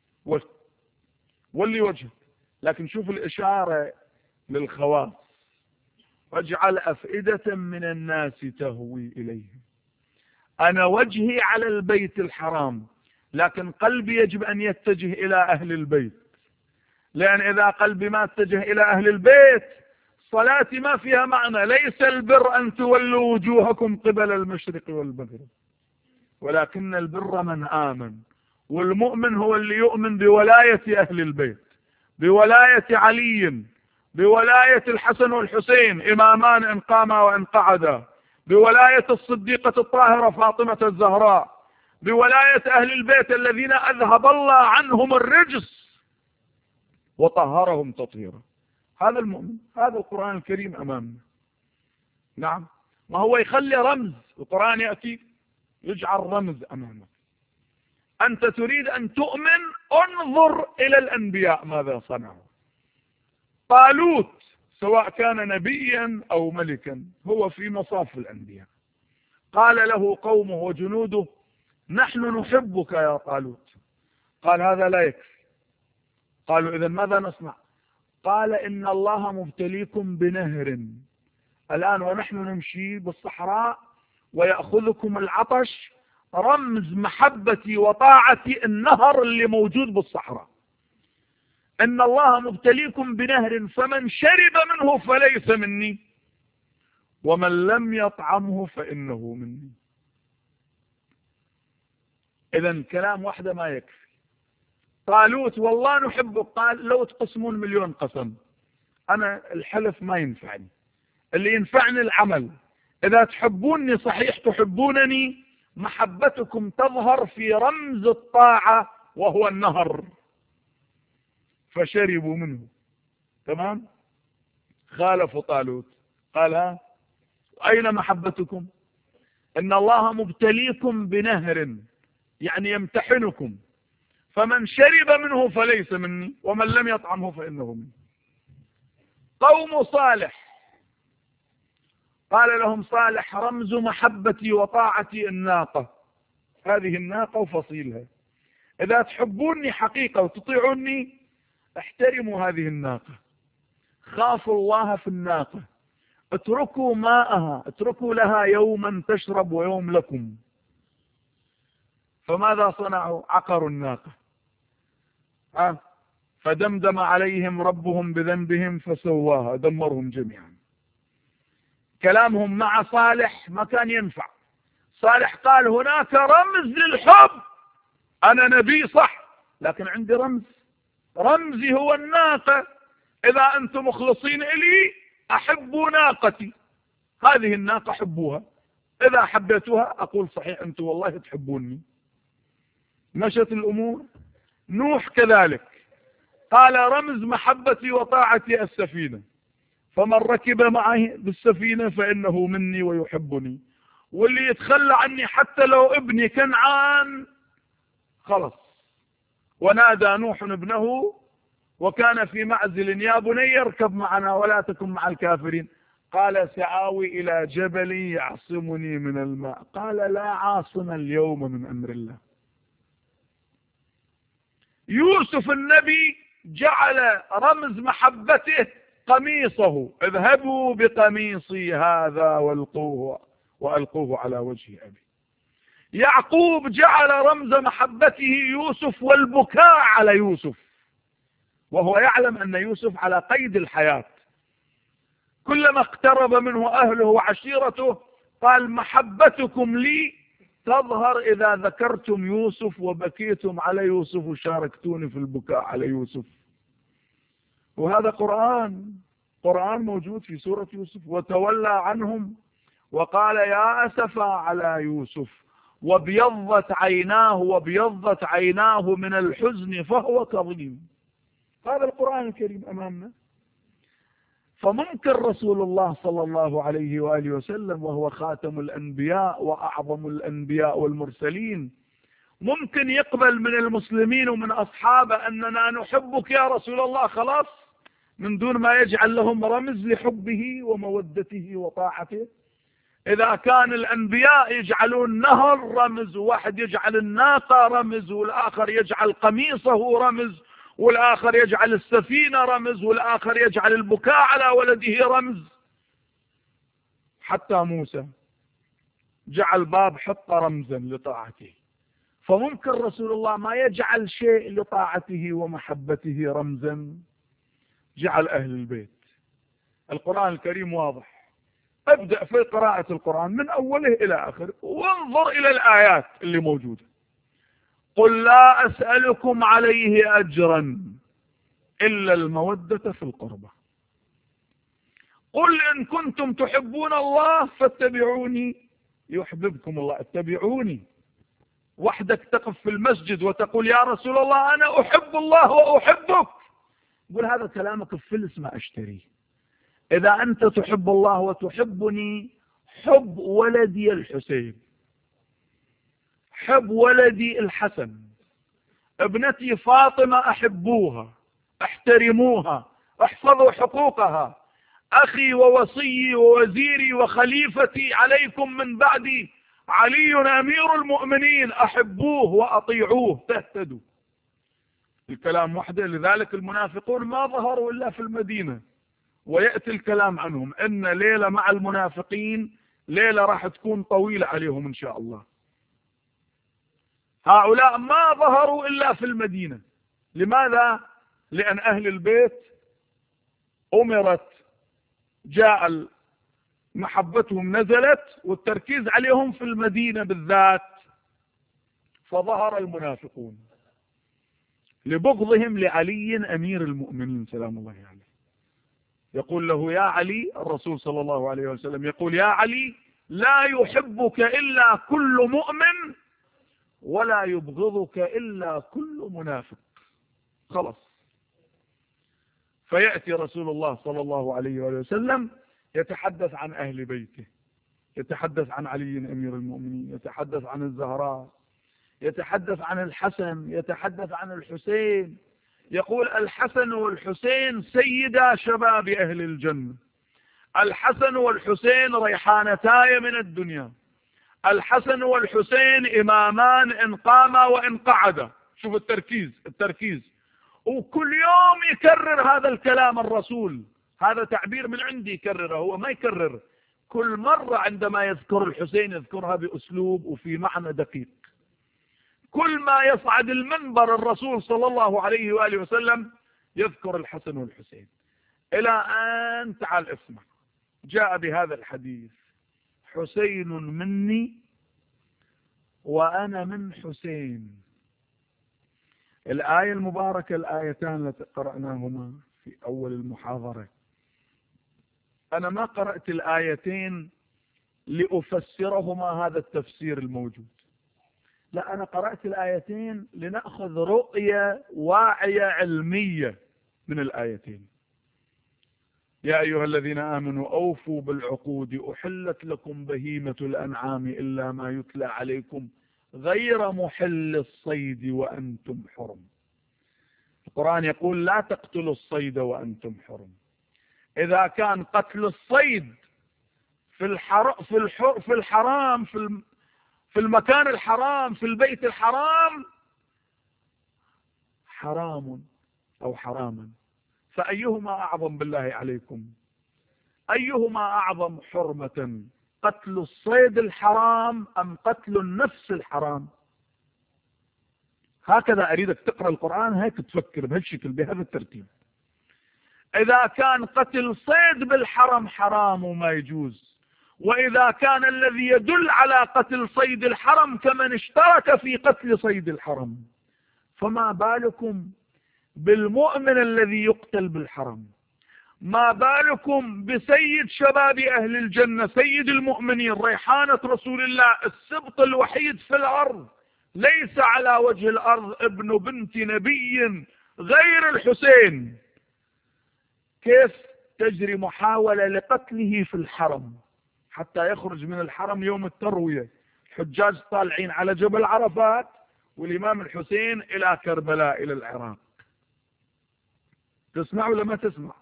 ولي وجهك، لكن شوف الإشارة للخواص، واجعل أفئدة من الناس تهوي إليه. أنا وجهي على البيت الحرام، لكن قلبي يجب أن يتجه إلى أهل البيت، لأن إذا قلبي ما اتجه إلى أهل البيت صلاتي ما فيها معنى. ليس البر أن تولوا وجوهكم قبل المشرق والمغرب، ولكن البر من آمن. والمؤمن هو اللي يؤمن بولاية أهل البيت، بولاية علي، بولاية الحسن والحسين إمامان إن قاما وإن قعدا، بولاية الصديقة الطاهرة فاطمة الزهراء، بولاية أهل البيت الذين أذهب الله عنهم الرجس وطهرهم تطهيرا. هذا المؤمن، هذا القرآن الكريم أمامنا. نعم، ما هو يخلي رمز، القرآن يأتي يجعل رمز أمامك. أنت تريد أن تؤمن، انظر إلى الأنبياء ماذا صنعوا. طالوت سواء كان نبيا أو ملكا هو في مصاف الأنبياء. قال له قومه وجنوده نحن نحبك يا طالوت. قال هذا لا يكفي. قالوا إذن ماذا نصنع؟ قال إن الله مبتليكم بنهر الآن ونحن نمشي بالصحراء ويأخذكم العطش رمز محبتي وطاعتي النهر اللي موجود بالصحراء. إن الله مبتليكم بنهر فمن شرب منه فليس مني ومن لم يطعمه فإنه مني. إذن كلام واحدة ما يكفي. طالوت والله نحبك، قال لو تقسمون مليون قسم أنا الحلف ما ينفعني، اللي ينفعني العمل. إذا تحبوني صحيح تحبونني، محبتكم تظهر في رمز الطاعة وهو النهر. فشربوا منه. تمام. خالفوا طالوت، قال ها أين محبتكم؟ إن الله مبتليكم بنهر، يعني يمتحنكم، فمن شرب منه فليس مني ومن لم يطعمه فإنه مني. قوم صالح، قال لهم صالح رمز محبتي وطاعتي الناقة، هذه الناقة وفصيلها. إذا تحبوني حقيقة وتطيعوني احترموا هذه الناقة، خافوا الله في الناقة، اتركوا ماءها، اتركوا لها يوما تشرب ويوم لكم. فماذا صنعوا؟ عقروا الناقة. أه؟ فدمدم عليهم ربهم بذنبهم فسواها، دمرهم جميعا. كلامهم مع صالح ما كان ينفع. صالح قال هناك رمز للحب، أنا نبي صح لكن عندي رمز، رمزي هو الناقة، إذا أنتم مخلصين إلي أحبوا ناقتي، هذه الناقة حبوها، إذا حبيتوها أقول صحيح أنتم والله تحبوني. مشت الأمور. نوح كذلك قال رمز محبتي وطاعتي السفينة، فمن ركب معي بالسفينة فإنه مني ويحبني، واللي يتخلى عني حتى لو ابني كنعان خلص. ونادى نوح ابنه وكان في معزل يا بني اركب معنا ولا تكن مع الكافرين، قال سآوي إلى جبل يعصمني من الماء، قال لا عاصم اليوم من أمر الله. يوسف النبي جعل رمز محبته قميصه، اذهبوا بقميصي هذا والقوه وألقوه على وجه أبي. يعقوب جعل رمز محبته يوسف والبكاء على يوسف، وهو يعلم أن يوسف على قيد الحياة. كلما اقترب منه أهله وعشيرته قال محبتكم لي تظهر إذا ذكرتم يوسف وبكيتم على يوسف وشاركتوني في البكاء على يوسف. وهذا قرآن، قرآن موجود في سورة يوسف. وتولى عنهم وقال يا أسفا على يوسف وابيضت عيناه وابيضت عيناه من الحزن فهو كظيم. هذا القرآن الكريم أمامنا. فممكن رسول الله صلى الله عليه وآله وسلم وهو خاتم الأنبياء وأعظم الأنبياء والمرسلين ممكن يقبل من المسلمين ومن أصحابه أننا نحبك يا رسول الله خلاص، من دون ما يجعل لهم رمز لحبه ومودته وطاعته. إذا كان الأنبياء يجعلون نهر رمز، وواحد يجعل الناقة رمز، والآخر يجعل قميصه رمز، والآخر يجعل السفينة رمز، والآخر يجعل البكاء على ولده رمز. حتى موسى جعل باب حط رمزا لطاعته. فممكن رسول الله ما يجعل شيء لطاعته ومحبته رمزا، جعل أهل البيت. القرآن الكريم واضح. ابدأ في قراءة القرآن من أوله إلى آخره وانظر إلى الآيات اللي موجودة. قل لا أسألكم عليه أجرا إلا المودة في القربى. قل إن كنتم تحبون الله فاتبعوني يحببكم الله. اتبعوني. وحدك تقف في المسجد وتقول يا رسول الله أنا أحب الله وأحبك، قل هذا كلامك الفلس ما أشتريه. إذا أنت تحب الله وتحبني حب ولدي الحسين، حب ولدي الحسن، ابنتي فاطمة أحبوها، احترموها، احفظوا حقوقها، أخي ووصي ووزيري وخليفتي عليكم من بعدي علي أمير المؤمنين، أحبوه وأطيعوه تهتدوا. الكلام وحده. لذلك المنافقون ما ظهروا إلا في المدينة، ويأتي الكلام عنهم إن ليلة مع المنافقين ليلة راح تكون طويلة عليهم إن شاء الله. هؤلاء ما ظهروا إلا في المدينة. لماذا؟ لأن أهل البيت أمرت، جاء محبتهم نزلت والتركيز عليهم في المدينة بالذات، فظهر المنافقون لبغضهم لعلي أمير المؤمنين سلام الله عليه. يقول له: يا علي، الرسول صلى الله عليه وسلم يقول: يا علي، لا يحبك إلا كل مؤمن ولا يبغضك إلا كل منافق. خلاص. فيأتي رسول الله صلى الله عليه وسلم يتحدث عن أهل بيته، يتحدث عن علي أمير المؤمنين، يتحدث عن الزهراء، يتحدث عن الحسن، يتحدث عن الحسين. يقول: الحسن والحسين سيدا شباب أهل الجنة، الحسن والحسين ريحانتاي من الدنيا، الحسن والحسين إمامان إن قاما وإن قعدا. شوف التركيز التركيز وكل يوم يكرر هذا الكلام الرسول. هذا تعبير من عندي يكرره، هو ما يكرر. كل مرة عندما يذكر الحسين يذكرها بأسلوب وفي معنى دقيق. كل ما يصعد المنبر الرسول صلى الله عليه وآله وسلم يذكر الحسن والحسين، إلى أن تعال اسمع، جاء بهذا الحديث: حسين مني وأنا من حسين. الآية المباركة، الآيتان التي قرأناهما في أول المحاضرة، أنا ما قرأت الآيتين لأفسرهما هذا التفسير الموجود، لا، أنا قرأت الآيتين لنأخذ رؤية واعية علمية من الآيتين. يا أيها الذين آمنوا أوفوا بالعقود أحلت لكم بهيمة الأنعام إلا ما يتلى عليكم غير محل الصيد وأنتم حرم. القرآن يقول: لا تقتلوا الصيد وأنتم حرم. إذا كان قتل الصيد في الحر في الحر في الحرام في الم في المكان الحرام في البيت الحرام حرام أو حراما، فأيهما أعظم بالله عليكم؟ أيهما أعظم حرمة، قتل الصيد الحرام أم قتل النفس الحرام؟ هكذا أريدك تقرأ القرآن، هيك تفكر بهالشكل بهذا الترتيب. إذا كان قتل صيد بالحرم حرام وما يجوز، وإذا كان الذي يدل على قتل صيد الحرم كمن اشترك في قتل صيد الحرم، فما بالكم بالمؤمن الذي يقتل بالحرم؟ ما بالكم بسيد شباب أهل الجنة، سيد المؤمنين، ريحانة رسول الله، السبط الوحيد في الأرض، ليس على وجه الأرض ابن بنت نبي غير الحسين، كيف تجري محاولة لقتله في الحرم حتى يخرج من الحرم يوم التروية؟ الحجاج طالعين على جبل عرفات والإمام الحسين إلى كربلاء إلى العراق. تسمع ولا ما تسمع؟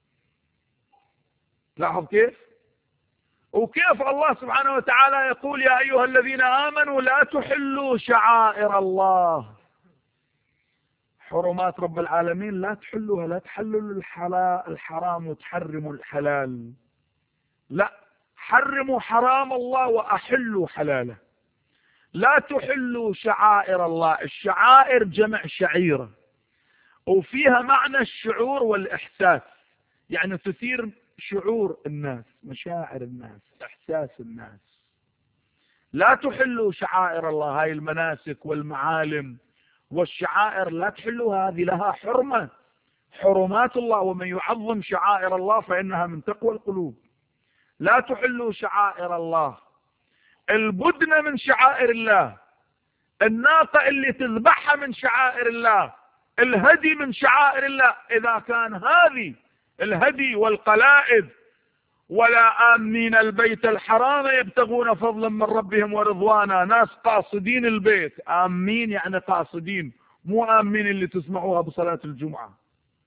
لاحظ كيف؟ وكيف الله سبحانه وتعالى يقول: يا أيها الذين آمنوا لا تحلوا شعائر الله. حرمات رب العالمين لا تحلوها، لا تحللوا الحرام وتحرموا الحلال، لا، حرموا حرام الله وأحلوا حلاله. لا تحلوا شعائر الله. الشعائر جمع شعيرة، وفيها معنى الشعور والإحساس، يعني تثير شعور الناس، مشاعر الناس، إحساس الناس. لا تحلوا شعائر الله، هاي المناسك والمعالم والشعائر لا تحلوها، هذه لها حرمة، حرمات الله، ومن يعظم شعائر الله فإنها من تقوى القلوب. لا تحلوا شعائر الله. البدنة من شعائر الله، الناقة اللي تذبحها من شعائر الله، الهدي من شعائر الله. إذا كان هذه الهدي والقلائد ولا آمين البيت الحرام يبتغون فضلا من ربهم ورضوانا، ناس قاصدين البيت، آمين يعني قاصدين، مو آمين اللي تسمعوها بصلاة الجمعة.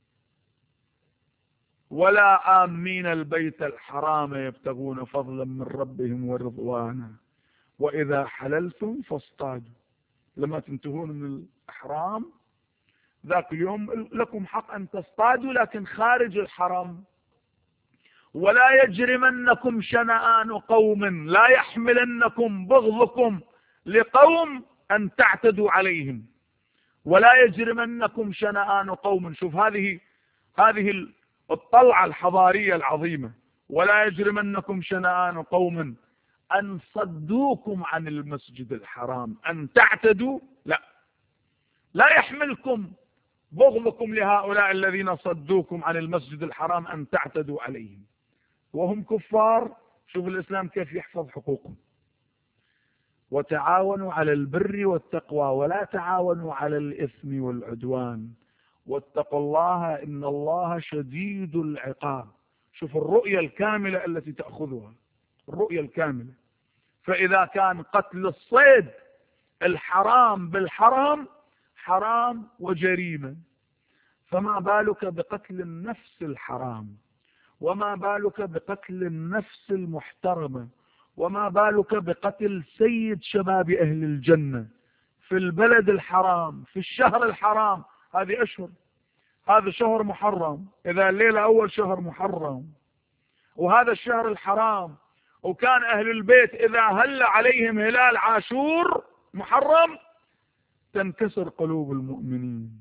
ولا آمين البيت الحرام يبتغون فضلا من ربهم ورضوانا وإذا حللتم فاصطادوا. لما تنتهون من الإحرام ذاك اليوم لكم حق أن تصطادوا، لكن خارج الحرم. ولا يجرمنكم شنآن قوم، لا يحملنكم بغضكم لقوم أن تعتدوا عليهم، ولا يجرمنكم شنآن قوم. شوف هذه هذه الطلعة الحضارية العظيمة. ولا يجرمنكم شنآن قوم أن صدوكم عن المسجد الحرام أن تعتدوا. لا لا يحملكم بغضكم لهؤلاء الذين صدوكم عن المسجد الحرام أن تعتدوا عليهم وهم كفار. شوف الإسلام كيف يحفظ حقوقهم. وتعاونوا على البر والتقوى ولا تعاونوا على الإثم والعدوان واتقوا الله إن الله شديد العقاب. شوف الرؤية الكاملة التي تأخذها، الرؤية الكاملة. فإذا كان قتل الصيد الحرام بالحرام حرام وجريمة، فما بالك بقتل النفس الحرام، وما بالك بقتل النفس المحترمة، وما بالك بقتل سيد شباب أهل الجنة في البلد الحرام في الشهر الحرام. هذه أشهر، هذا شهر محرم، إذا الليلة أول شهر محرم وهذا الشهر الحرام، وكان أهل البيت إذا هل عليهم هلال عاشور محرم تنكسر قلوب المؤمنين.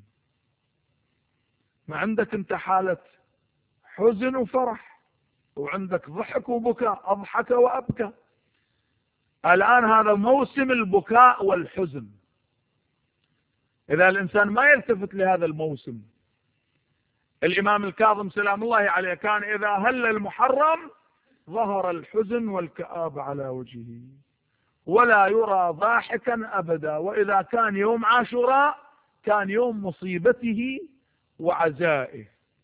ما عندك انت حالة حزن وفرح، وعندك ضحك وبكاء، أضحك وأبكى. الآن هذا موسم البكاء والحزن. إذا الإنسان ما يلتفت لهذا الموسم، الإمام الكاظم سلام الله عليه كان إذا هل المحرم ظهر الحزن والكآب على وجهه ولا يرى ضاحكا أبدا، وإذا كان يوم عاشوراء كان يوم مصيبته وعزائه.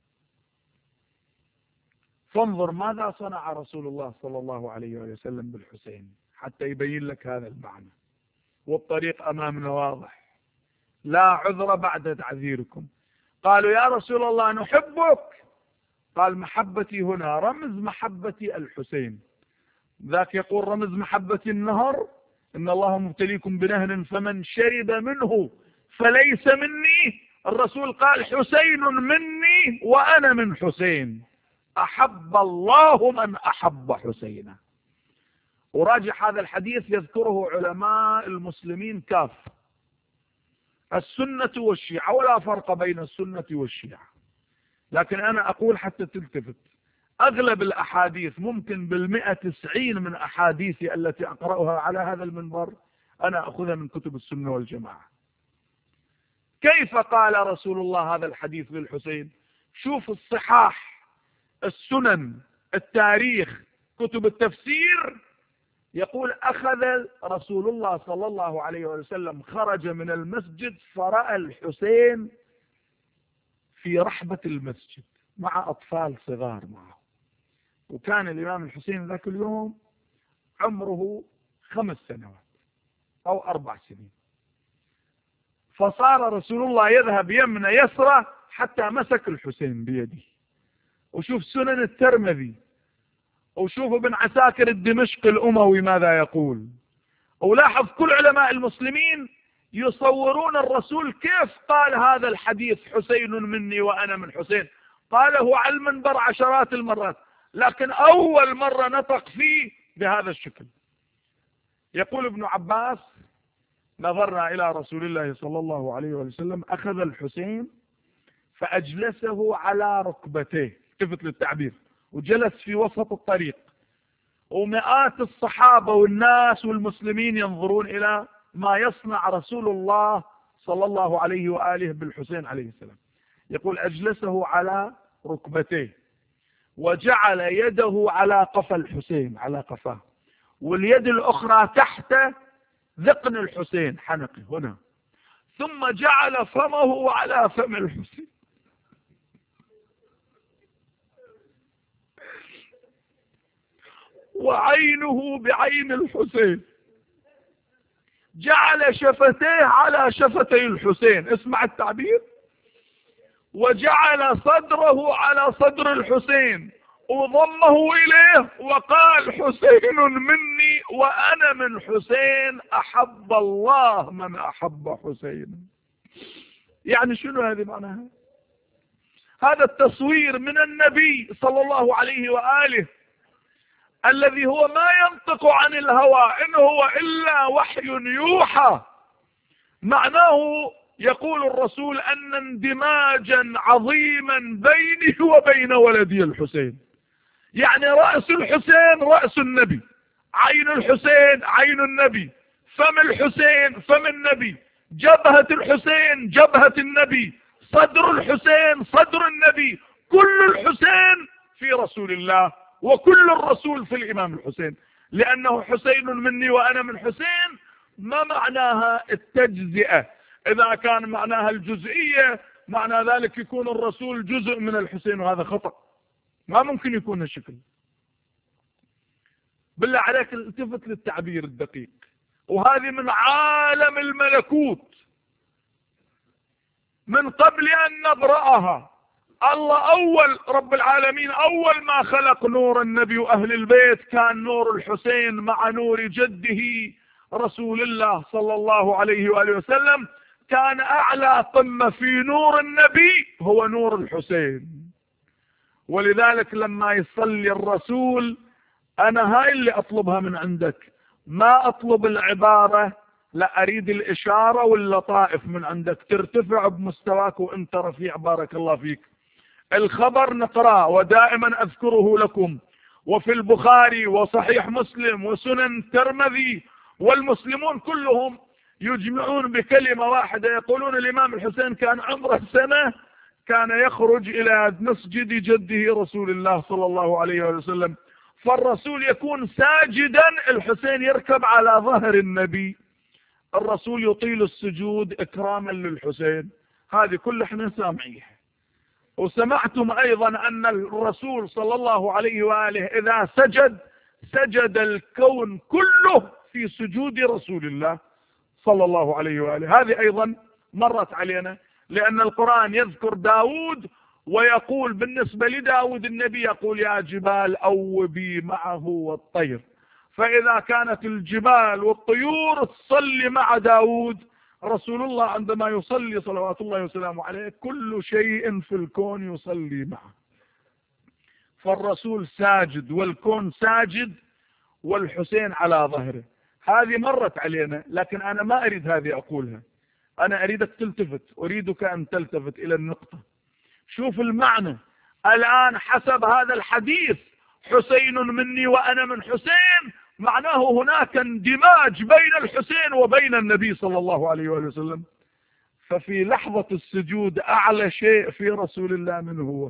فانظر ماذا صنع رسول الله صلى الله عليه وسلم بالحسين حتى يبين لك هذا المعنى، والطريق أمامنا واضح، لا عذر بعد تعذيركم. قالوا يا رسول الله نحبك، قال محبتي هنا رمز محبتي الحسين. ذاك يقول رمز محبتي النهر، إن الله مبتليكم بنهر فمن شرب منه فليس مني. الرسول قال حسين مني وأنا من حسين، أحب الله من أحب حسينا. وراجع هذا الحديث يذكره علماء المسلمين كافة، السنة والشيعة، ولا فرق بين السنة والشيعة. لكن أنا أقول حتى تلتفت، أغلب الأحاديث ممكن بالمئة تسعين من أحاديثي التي أقرأها على هذا المنبر أنا أخذها من كتب السنة والجماعة. كيف قال رسول الله هذا الحديث للحسين؟ شوف الصحاح، السنن، التاريخ، كتب التفسير، يقول أخذ رسول الله صلى الله عليه وسلم خرج من المسجد فرأى الحسين في رحبة المسجد مع أطفال صغار معه، وكان الإمام الحسين ذاك اليوم عمره خمس سنوات أو أربع سنين. فصار رسول الله يذهب يمنى يسرى حتى مسك الحسين بيده. وشوف سنن الترمذي، وشوف ابن عساكر الدمشق الأموي ماذا يقول، ولاحظ كل علماء المسلمين يصورون الرسول كيف قال هذا الحديث حسين مني وأنا من حسين. قاله على المنبر عشرات المرات، لكن أول مرة نطق فيه بهذا الشكل. يقول ابن عباس نظرنا إلى رسول الله صلى الله عليه وسلم أخذ الحسين فأجلسه على ركبتيه، التفت للتعبير، وجلس في وسط الطريق، ومئات الصحابة والناس والمسلمين ينظرون إلى ما يصنع رسول الله صلى الله عليه وآله بالحسين عليه السلام. يقول أجلسه على ركبتيه وجعل يده على قفا الحسين، على قفاه، واليد الأخرى تحت ذقن الحسين حنقه هنا، ثم جعل فمه على فم الحسين، وعينه بعين الحسين، جعل شفتيه على شفتي الحسين، اسمع التعبير، وجعل صدره على صدر الحسين وضمه إليه وقال حسين مني وأنا من حسين، أحب الله من أحب حسين. يعني شنو هذه معناها؟ هذا التصوير من النبي صلى الله عليه وآله الذي هو ما ينطق عن الهوى إن هو إلا وحي يوحى. معناه يقول الرسول أن اندماجا عظيما بيني وبين ولدي الحسين، يعني رأس الحسين رأس النبي، عين الحسين عين النبي، فم الحسين فم النبي، جبهة الحسين جبهة النبي، صدر الحسين صدر النبي، كل الحسين في رسول الله، وكل الرسول في الإمام الحسين، لأنه حسين مني وأنا من حسين. ما معناها التجزئة؟ إذا كان معناها الجزئية معنى ذلك يكون الرسول جزء من الحسين، وهذا خطأ، ما ممكن يكون الشكل. بالله عليك التفت للتعبير الدقيق، وهذه من عالم الملكوت من قبل أن نبرأها. الله أول رب العالمين أول ما خلق نور النبي وأهل البيت كان نور الحسين مع نور جده رسول الله صلى الله عليه وآله وسلم، كان أعلى قمة في نور النبي هو نور الحسين. ولذلك لما يصلي الرسول، أنا هاي اللي أطلبها من عندك، ما أطلب العبارة، لا أريد الإشارة واللطائف من عندك، ترتفع بمستواك وأنت رفيع بارك الله فيك. الخبر نقرأ ودائما أذكره لكم، وفي البخاري وصحيح مسلم وسنن الترمذي، والمسلمون كلهم يجمعون بكلمة واحدة، يقولون الإمام الحسين كان عمره سنة كان يخرج إلى مسجد جده رسول الله صلى الله عليه وسلم، فالرسول يكون ساجدا، الحسين يركب على ظهر النبي، الرسول يطيل السجود إكراما للحسين. هذه كل احنا سامعيها. وسمعتم أيضا أن الرسول صلى الله عليه وآله إذا سجد سجد الكون كله في سجود رسول الله صلى الله عليه وآله. هذه أيضا مرت علينا، لأن القرآن يذكر داود ويقول بالنسبة لداود النبي يقول يا جبال أوبي معه والطير، فإذا كانت الجبال والطيور تصلي مع داود رسول الله عندما يصلي صلوات الله وسلامه عليه كل شيء في الكون يصلي معه. فالرسول ساجد والكون ساجد والحسين على ظهره. هذه مرت علينا، لكن أنا ما أريد هذه أقولها، أنا أريدك تلتفت، أريدك أن تلتفت إلى النقطة. شوف المعنى الآن حسب هذا الحديث، حسين مني وأنا من حسين، معناه هناك اندماج بين الحسين وبين النبي صلى الله عليه وسلم. ففي لحظة السجود أعلى شيء في رسول الله من هو.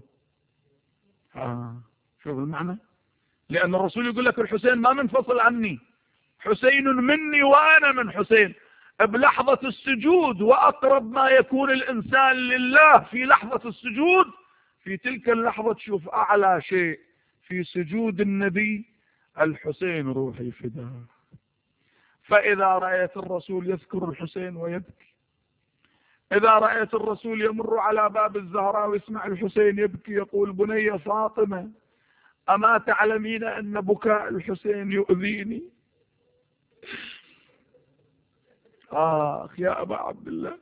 آه. شوف المعنى، لأن الرسول يقول لك الحسين ما منفصل عني، حسين مني وأنا من حسين. بلحظة السجود، وأقرب ما يكون الإنسان لله في لحظة السجود، في تلك اللحظة تشوف أعلى شيء في سجود النبي الحسين روحي فداه. فإذا رأيت الرسول يذكر الحسين ويبكي، إذا رأيت الرسول يمر على باب الزهراء ويسمع الحسين يبكي يقول بني فاطمة أما تعلمين أن بكاء الحسين يؤذيني؟ آخ يا أبا عبد الله،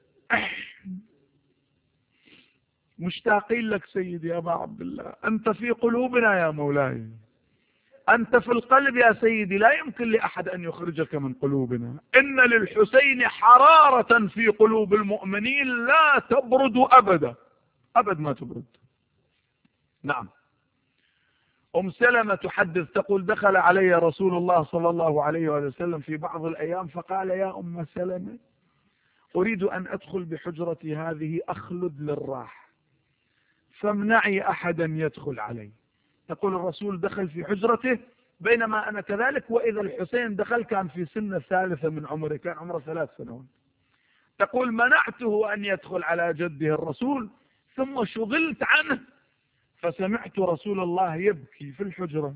مشتاقين لك سيدي يا أبا عبد الله، أنت في قلوبنا يا مولاي، أنت في القلب يا سيدي، لا يمكن لأحد أن يخرجك من قلوبنا. إن للحسين حرارة في قلوب المؤمنين لا تبرد أبدا، أبد ما تبرد. نعم. أم سلمة تحدث تقول دخل علي رسول الله صلى الله عليه وسلم في بعض الأيام فقال يا أم سلمة أريد أن أدخل بحجرتي هذه أخلد للراحة فامنعي أحدا يدخل علي. تقول الرسول دخل في حجرته بينما أنا كذلك، وإذا الحسين دخل كان في سن الثالثة من عمره، كان عمره ثلاث سنوات. تقول منعته أن يدخل على جده الرسول ثم شغلت عنه فسمعت رسول الله يبكي في الحجرة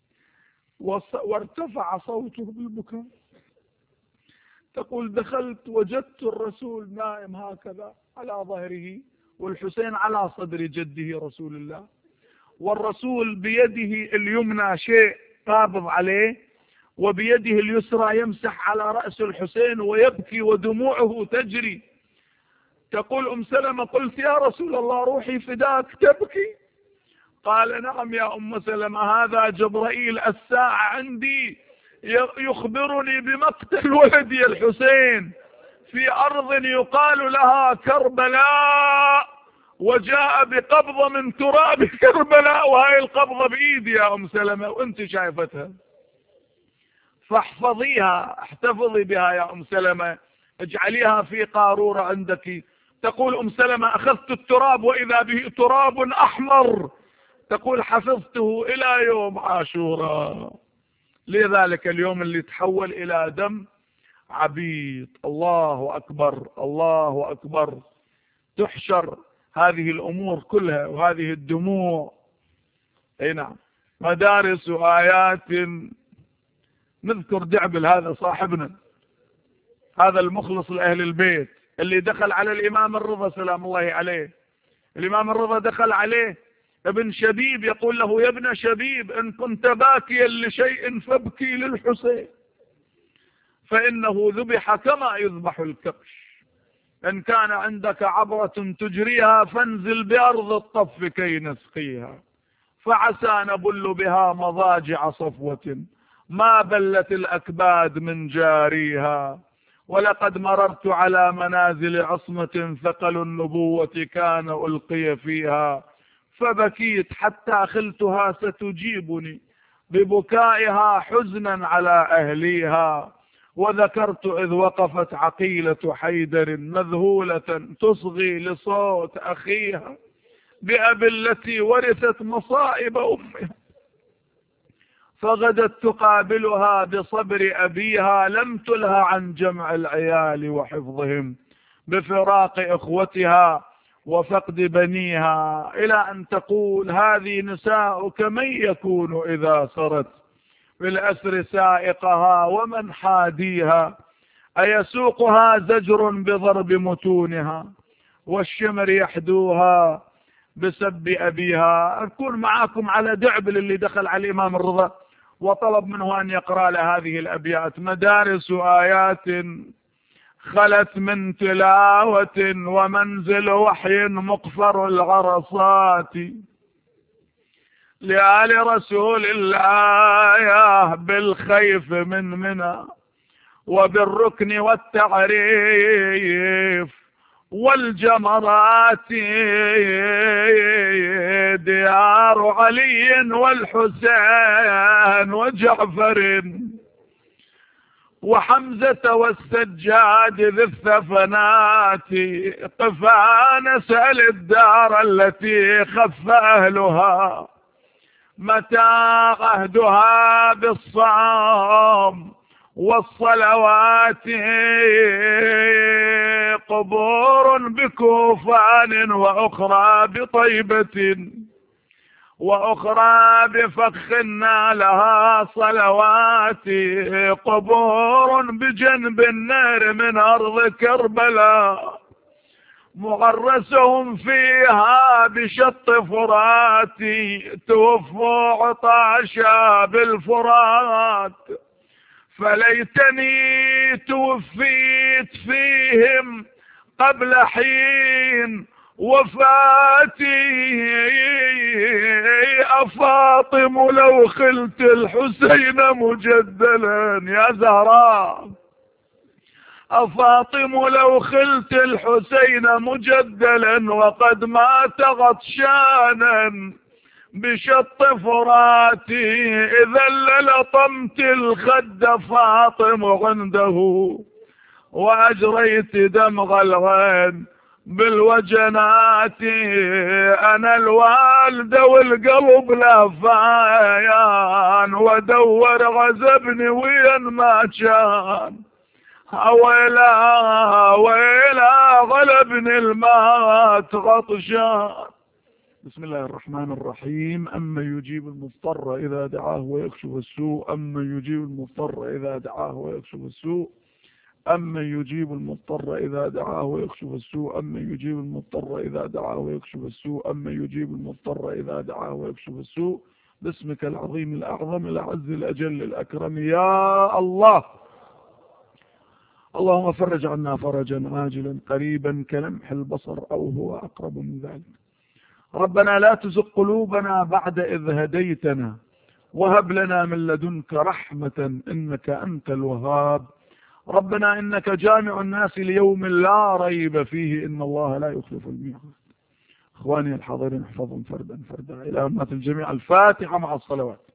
وارتفع صوته بالبكاء. تقول دخلت وجدت الرسول نائم هكذا على ظهره والحسين على صدر جده رسول الله، والرسول بيده اليمنى شيء قابض عليه وبيده اليسرى يمسح على رأس الحسين ويبكي ودموعه تجري. تقول أم سلمة قلت يا رسول الله روحي فداك تبكي؟ قال نعم يا أم سلمة هذا جبرائيل الساعة عندي يخبرني بمقتل ولدي الحسين، في أرض يقال لها كربلاء، وجاء بقبضة من تراب كربلاء، وهي القبضة بإيدي يا أم سلمة وأنت شايفتها، فاحفظيها، احتفظي بها يا أم سلمة، اجعليها في قارورة عندك. تقول أم سلمة أخذت التراب وإذا به تراب أحمر، تقول حفظته إلى يوم عاشوراء، لذلك اليوم اللي تحول إلى دم عبيد. الله أكبر، الله أكبر. تحشر هذه الأمور كلها وهذه الدموع. أي نعم. مدارس آيات. نذكر دعبل هذا صاحبنا، هذا المخلص لأهل البيت اللي دخل على الإمام الرضا سلام الله عليه. الإمام الرضا دخل عليه ابن شبيب، يقول له يا ابن شبيب إن كنت باكيا لشيء فابكي للحسين، فإنه ذبح كما يذبح الكبش. إن كان عندك عبرة تجريها فانزل بأرض الطف كي نسقيها، فعسى نبل بها مضاجع صفوة ما بلت الأكباد من جاريها. ولقد مررت على منازل عصمة ثقل النبوة كان ألقي فيها، فبكيت حتى خلتها ستجيبني ببكائها حزنا على أهليها. وذكرت إذ وقفت عقيلة حيدر مذهولة تصغي لصوت أخيها بأبي التي ورثت مصائب أمها، فغدت تقابلها بصبر أبيها لم تلها عن جمع العيال وحفظهم بفراق إخوتها وفقد بنيها، إلى أن تقول هذه نساؤك من يكون إذا سرت بالأسر سائقها ومن حاديها، أيسوقها زجر بضرب متونها والشمر يحدوها بسب أبيها. أكون معاكم على دعبل اللي دخل على الإمام الرضا وطلب منه أن يقرأ لهذه الأبيات. مدارس آيات خلت من تلاوة ومنزل وحي مقفر العرصات، لآل رسول الله بالخيف من منى وبالركن والتعريف والجمرات، ديار علي والحسين وجعفر وحمزة والسجاد ذي الثفنات، قفا نسأل الدار التي خف أهلها متى عهدها بالصوم والصلوات، قبور بكوفان وأخرى بطيبة وأخرى بفخ لها صلوات، قبور بجنب النار من أرض كربلاء مغرسهم فيها بشط فرات، توفوا عطاشا بالفرات، فليتني توفيت فيهم قبل حين وفاتي، أفاطم لو خلت الحسين مجدلا يا زهراء، أفاطم لو خلت الحسين مجدلا وقد مات غطشانا بشط فراتي، إذا للطمت الخد فاطم عنده وأجريت دمغ الغين بالوجنات، أنا الوالد والقلب لفايان ودور غزبني وين ما كان، ويلا ويلا غلبني المات غطشان. بسم الله الرحمن الرحيم. أما يجيب المضطر إذا دعاه ويكشف السوء، أما يجيب المضطر إذا دعاه ويكشف السوء، أما يجيب المضطر إذا دعاه ويكشف السوء، أما يجيب المضطر إذا دعاه ويكشف السوء، أما يجيب المضطر إذا دعاه ويكشف السوء، باسمك العظيم الأعظم الأعز الأجل الأكرم يا الله. اللهم فرج عنا فرجا عاجلا قريبا كلمح البصر أو هو أقرب من ذلك. ربنا لا تزغ قلوبنا بعد إذ هديتنا وهب لنا من لدنك رحمة إنك أنت الوهاب. ربنا إنك جامع الناس ليوم لا ريب فيه إن الله لا يخلف الميعاد. إخواني الحاضرين احفظهم فردا فردا إلى أمة الجميع. الفاتحة مع الصلوات.